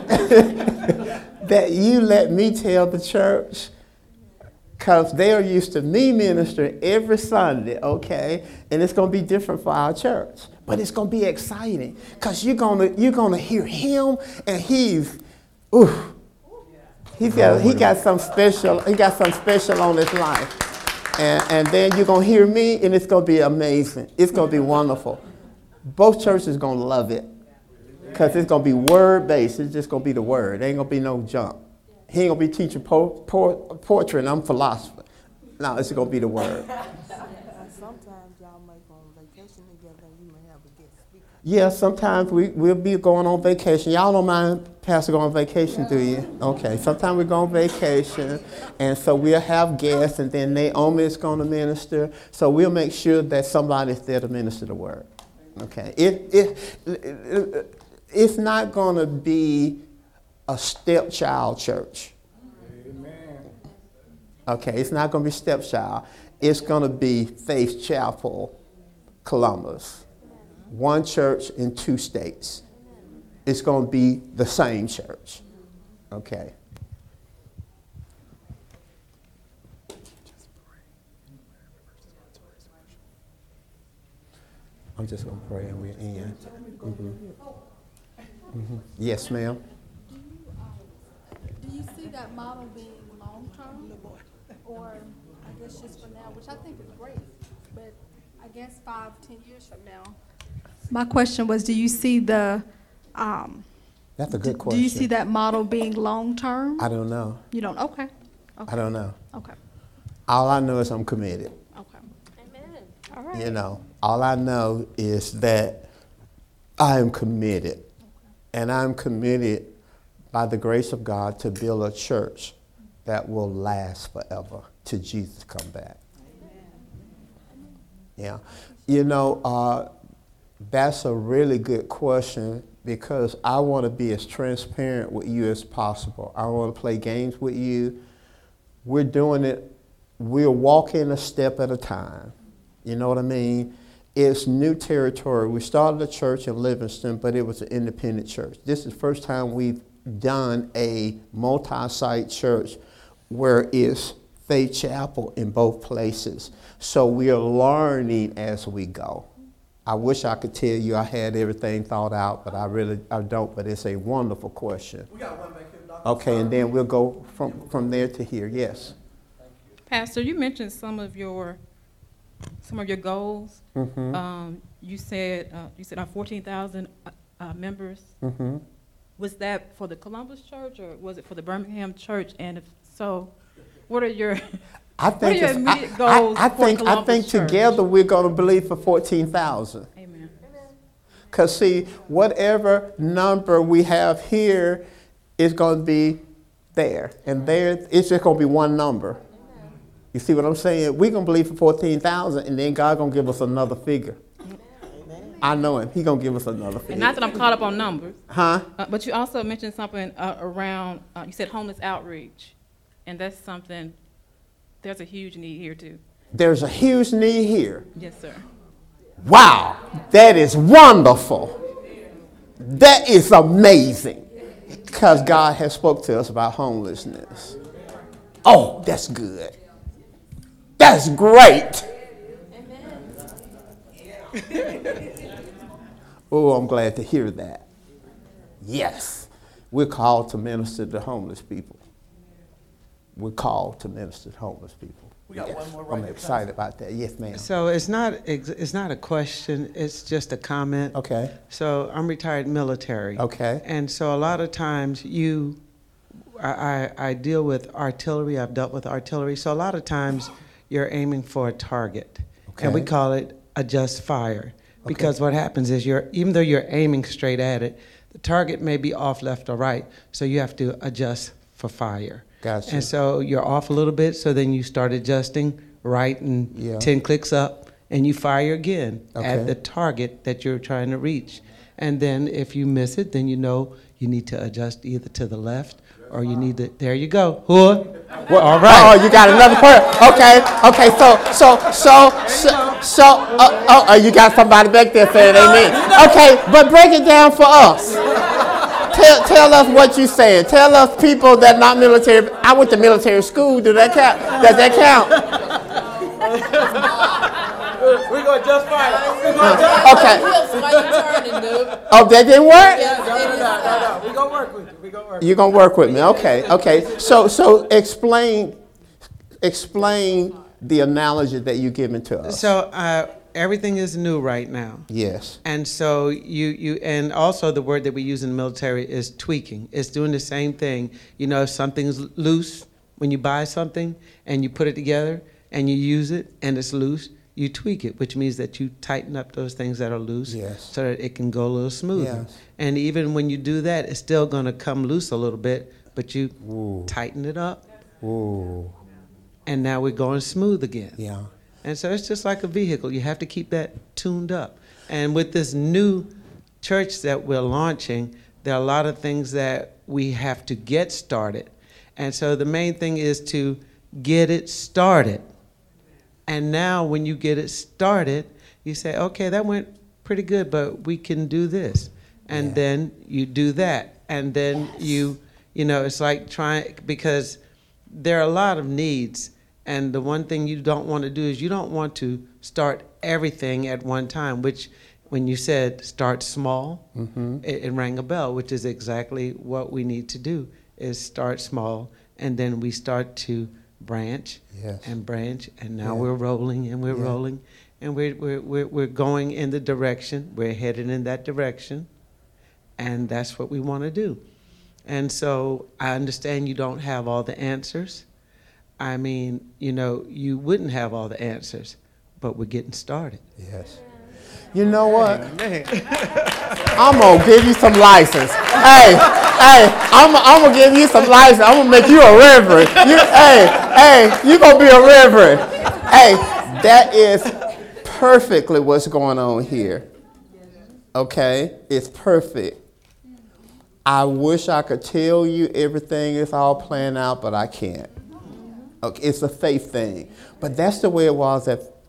That you let me tell the church, because they're used to me ministering every Sunday, okay? And it's going to be different for our church. But it's going to be exciting because you're going to you're gonna hear him, and he's, ooh, he's got, he got some special, he got some special on his life. And, and then you're going to hear me, and it's going to be amazing. It's going to be wonderful. Both churches going to love it because it's going to be word-based. It's just going to be the word. There ain't going to be no junk. He ain't going to be teaching po- po- poetry, and I'm philosopher. No, it's going to be the word.
Sometimes y'all might go on vacation together and you may have a guest speaker.
Yeah, sometimes we, we'll be going on vacation. Y'all don't mind Pastor going on vacation, do you? Okay, sometimes we go on vacation, and so we'll have guests, and then Naomi is going to minister. So we'll make sure that somebody's there to minister the word. Okay, it, it, it it's not going to be a stepchild church. Amen. Okay, it's not going to be stepchild. It's going to be Faith Chapel, Columbus. One church in two states. It's going to be the same church. Okay. I'm just going to pray and we're in. Mm-hmm. Mm-hmm. Yes, ma'am.
Do you see that model being long-term, or I guess just for now, which I think is great, but I guess five, ten years from now? My question was, do you see the, um,
That's a good
do,
question.
do you see that model being long-term?
I don't know.
You don't, okay. Okay.
I don't know.
Okay,
All I know is I'm committed.
okay.
Amen.
All right.
You know, all I know is that I am committed. And I'm committed by the grace of God to build a church that will last forever till Jesus come back. Yeah. You know, uh, that's a really good question because I want to be as transparent with you as possible. I want to play games with you. We're doing it, we're walking a step at a time. You know what I mean? It's new territory. We started a church in Livingston, but it was an independent church. This is the first time we've done a multi-site church where it's Faith Chapel in both places. So we are learning as we go. I wish I could tell you I had everything thought out, but I really I don't. But it's a wonderful question. We got one back here, Doctor Okay, and then we'll go from, from there to here. Yes.
Pastor, you mentioned some of your some of your goals.
Mm-hmm.
Um, you said uh, you said our fourteen thousand uh, uh, members.
Mm-hmm.
Was that for the Columbus Church or was it for the Birmingham Church? And if so, what are your
I
what are
think
your
it's-
immediate
I,
goals
I, I
for
think I
Columbus
think
Church?
together we're going to believe for fourteen thousand.
Amen.
Because, see, whatever number we have here is going to be there. And there, it's just going to be one number. You see what I'm saying? We're going to believe for fourteen thousand, and then God going to give us another figure. I know him. He's going to give us another figure.
And not that I'm caught up on numbers.
Huh?
Uh, but you also mentioned something uh, around, uh, you said homeless outreach. And that's something, there's a huge need here too.
There's a huge need here.
Yes, sir.
Wow, that is wonderful. That is amazing. Because God has spoke to us about homelessness. Oh, that's good. That's great. Oh, I'm glad to hear that. Yes, we're called to minister to homeless people. We're called to minister to homeless people. We got yes. one more right I'm excited here. About that. Yes, ma'am.
So it's not it's not a question. It's just a comment.
Okay.
So I'm retired military.
Okay.
And so a lot of times you, I, I, I deal with artillery. I've dealt with artillery. So a lot of times you're aiming for a target,
okay.
and we call it adjust fire. Because okay. what happens is you're even though you're aiming straight at it, the target may be off, left, or right. So you have to adjust for fire.
Gotcha.
And so you're off a little bit, so then you start adjusting right and
yeah.
ten clicks up, and you fire again
okay.
at the target that you're trying to reach. And then if you miss it, then you know you need to adjust either to the left or you need to, there you go. Whoa.
Well, all right. Oh, you got another part. Okay, okay, so, so, so, so, so uh, oh, oh, you got somebody back there saying amen. Okay, but break it down for us. Tell, tell us what you saying. Tell us people that not military. I went to military school. Do that count? Does that count?
We're going to just fire.
Okay. Oh, that didn't work?
No, no, no, no, no. We're going to work with you. We're going to work.
You're going to work with me. Okay, okay. So, so explain, explain the analogy that you're giving to us.
So, uh, everything is new right now.
Yes.
And so you, you and also the word that we use in the military is tweaking. It's doing the same thing. You know, if something's loose, when you buy something and you put it together and you use it and it's loose, you tweak it, which means that you tighten up those things that are loose
yes.
so that it can go a little smoother.
Yes.
And even when you do that, it's still going to come loose a little bit, but you
Ooh.
tighten it up.
Ooh.
And now we're going smooth again.
Yeah.
And so it's just like a vehicle. You have to keep that tuned up. And with this new church that we're launching, there are a lot of things that we have to get started. And so the main thing is to get it started. And now when you get it started, you say, okay, that went pretty good, but we can do this. And yeah. then you do that. And then yes. you, you know, it's like trying, because there are a lot of needs. And the one thing you don't want to do is you don't want to start everything at one time, which when you said start small,
mm-hmm.
it, it rang a bell, which is exactly what we need to do, is start small, and then we start to branch
yes.
and branch, and now
yeah.
we're rolling and we're
yeah. rolling,
and we're, we're, we're, we're going in the direction, we're headed in that direction, and that's what we want to do. And so I understand you don't have all the answers. I mean, you know, you wouldn't have all the answers, but we're getting started.
Yes. You know what? I'm going to give you some license. Hey, hey, I'm, I'm going to give you some license. I'm going to make you a reverend. You, hey, hey, you're going to be a reverend. Hey, that is perfectly what's going on here. Okay? It's perfect. I wish I could tell you everything is all planned out, but I can't. Okay, it's a faith thing. But that's the way it was at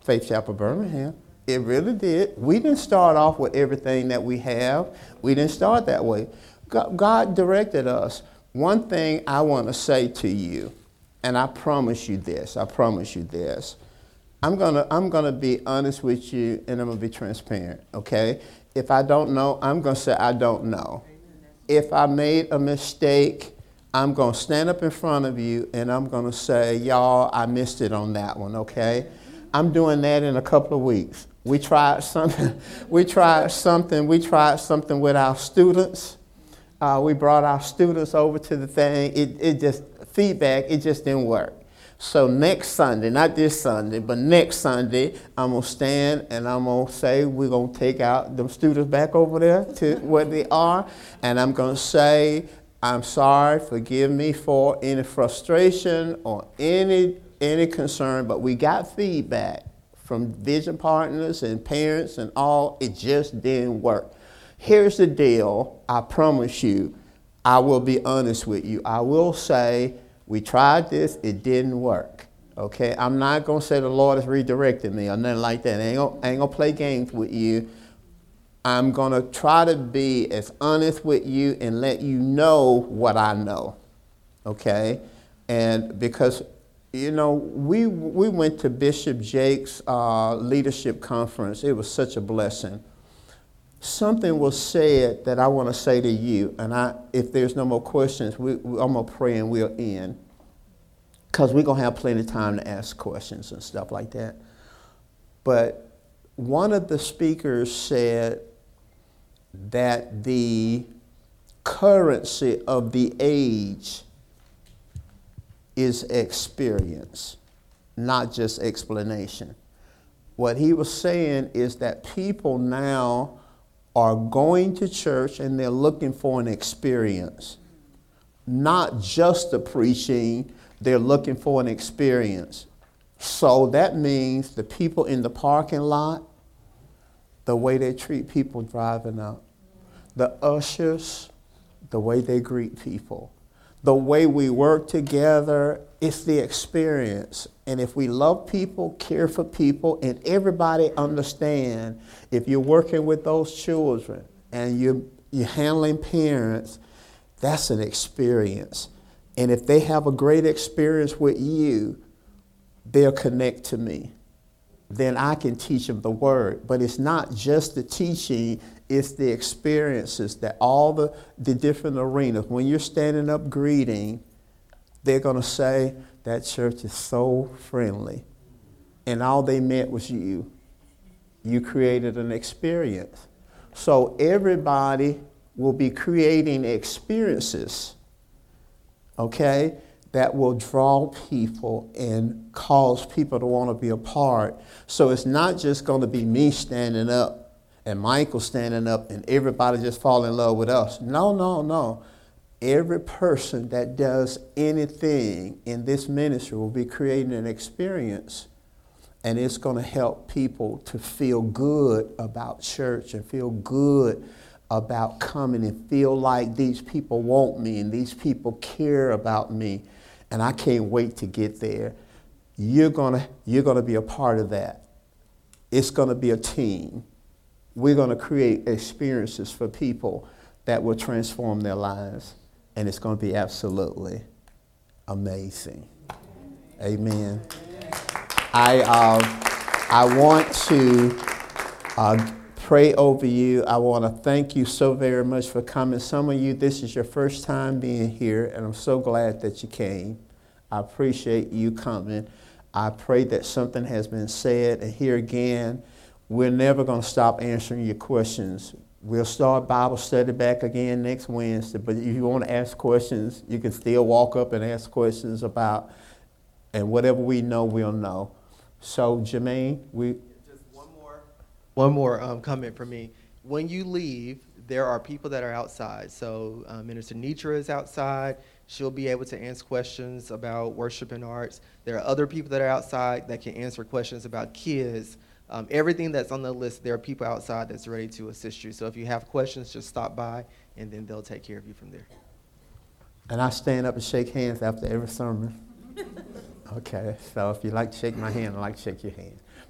Faith Chapel Birmingham. It really did. We didn't start off with everything that we have. We didn't start that way. God, God directed us. One thing I want to say to you, and I promise you this, I promise you this. I'm gonna, I'm gonna be honest with you, and I'm gonna be transparent, okay? If I don't know, I'm gonna say I don't know. If I made a mistake, I'm gonna stand up in front of you and I'm gonna say, y'all, I missed it on that one, okay? I'm doing that in a couple of weeks. We tried something, we tried something, we tried something with our students. Uh, we brought our students over to the thing. It, it just, feedback, it just didn't work. So next Sunday, not this Sunday, but next Sunday, I'm going to stand and I'm going to say we're going to take out them students back over there to where they are. And I'm going to say, I'm sorry, forgive me for any frustration or any, any concern, but we got feedback from vision partners and parents and all. It just didn't work. Here's the deal. I promise you, I will be honest with you. I will say, we tried this, it didn't work, okay? I'm not gonna say the Lord has redirected me or nothing like that. I ain't gonna, I ain't gonna play games with you. I'm gonna try to be as honest with you and let you know what I know, okay? And because, you know, we, we went to Bishop Jake's uh, leadership conference. It was such a blessing. Something was said that I want to say to you, and I, if there's no more questions, we, we, I'm going to pray and we'll end, because we're going to have plenty of time to ask questions and stuff like that. But one of the speakers said that the currency of the age is experience, not just explanation. What he was saying is that people now are going to church and they're looking for an experience. Not just the preaching, they're looking for an experience. So that means the people in the parking lot, the way they treat people driving up, the ushers, the way they greet people, the way we work together, it's the experience. And if we love people, care for people, and everybody understand, if you're working with those children and you're, you're handling parents, that's an experience. And if they have a great experience with you, they'll connect to me. Then I can teach them the word. But it's not just the teaching, it's the experiences that all the, the different arenas. When you're standing up greeting, they're going to say, that church is so friendly. And all they meant was you. You created an experience. So everybody will be creating experiences, okay, that will draw people and cause people to want to be a part. So it's not just going to be me standing up and Michael standing up and everybody just fall in love with us. No, no, no. Every person that does anything in this ministry will be creating an experience, and it's going to help people to feel good about church and feel good about coming and feel like these people want me and these people care about me, and I can't wait to get there. You're going to, you're going to be a part of that. It's going to be a team. We're going to create experiences for people that will transform their lives. And it's going to be absolutely amazing. Amen. I, uh, I want to uh, pray over you. I want to thank you so very much for coming. Some of you, this is your first time being here, and I'm so glad that you came. I appreciate you coming. I pray that something has been said. And here again, we're never going to stop answering your questions. We'll start Bible study back again next Wednesday, but if you want to ask questions, you can still walk up and ask questions about, and whatever we know, we'll know. So, Jermaine, we...
Just one more, one more um, comment from me. When you leave, there are people that are outside. So um, Minister Nitra is outside. She'll be able to answer questions about worship and arts. There are other people that are outside that can answer questions about kids. Um, everything that's on the list, there are people outside that's ready to assist you. So if you have questions, just stop by, and then they'll take care of you from there.
And I stand up and shake hands after every sermon. Okay, so if you like to shake my hand, I like to shake your hand.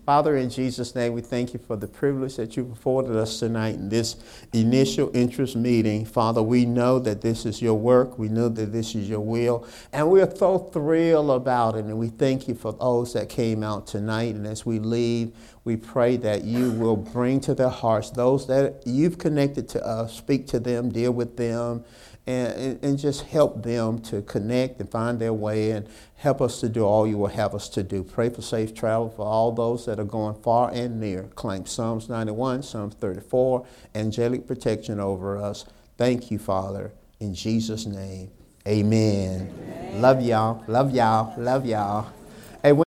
Father, in Jesus' name, we thank you for the privilege that you've afforded us tonight in this initial interest meeting. Father, we know that this is your work. We know that this is your will. And we are so thrilled about it. And we thank you for those that came out tonight. And as we leave, we pray that you will bring to their hearts those that you've connected to us, speak to them, deal with them, and, and just help them to connect and find their way and help us to do all you will have us to do. Pray for safe travel for all those that are going far and near. Claim Psalms ninety-one, Psalms thirty-four, angelic protection over us. Thank you, Father. In Jesus' name, amen. Amen. Love y'all. Love y'all. Love y'all. Hey,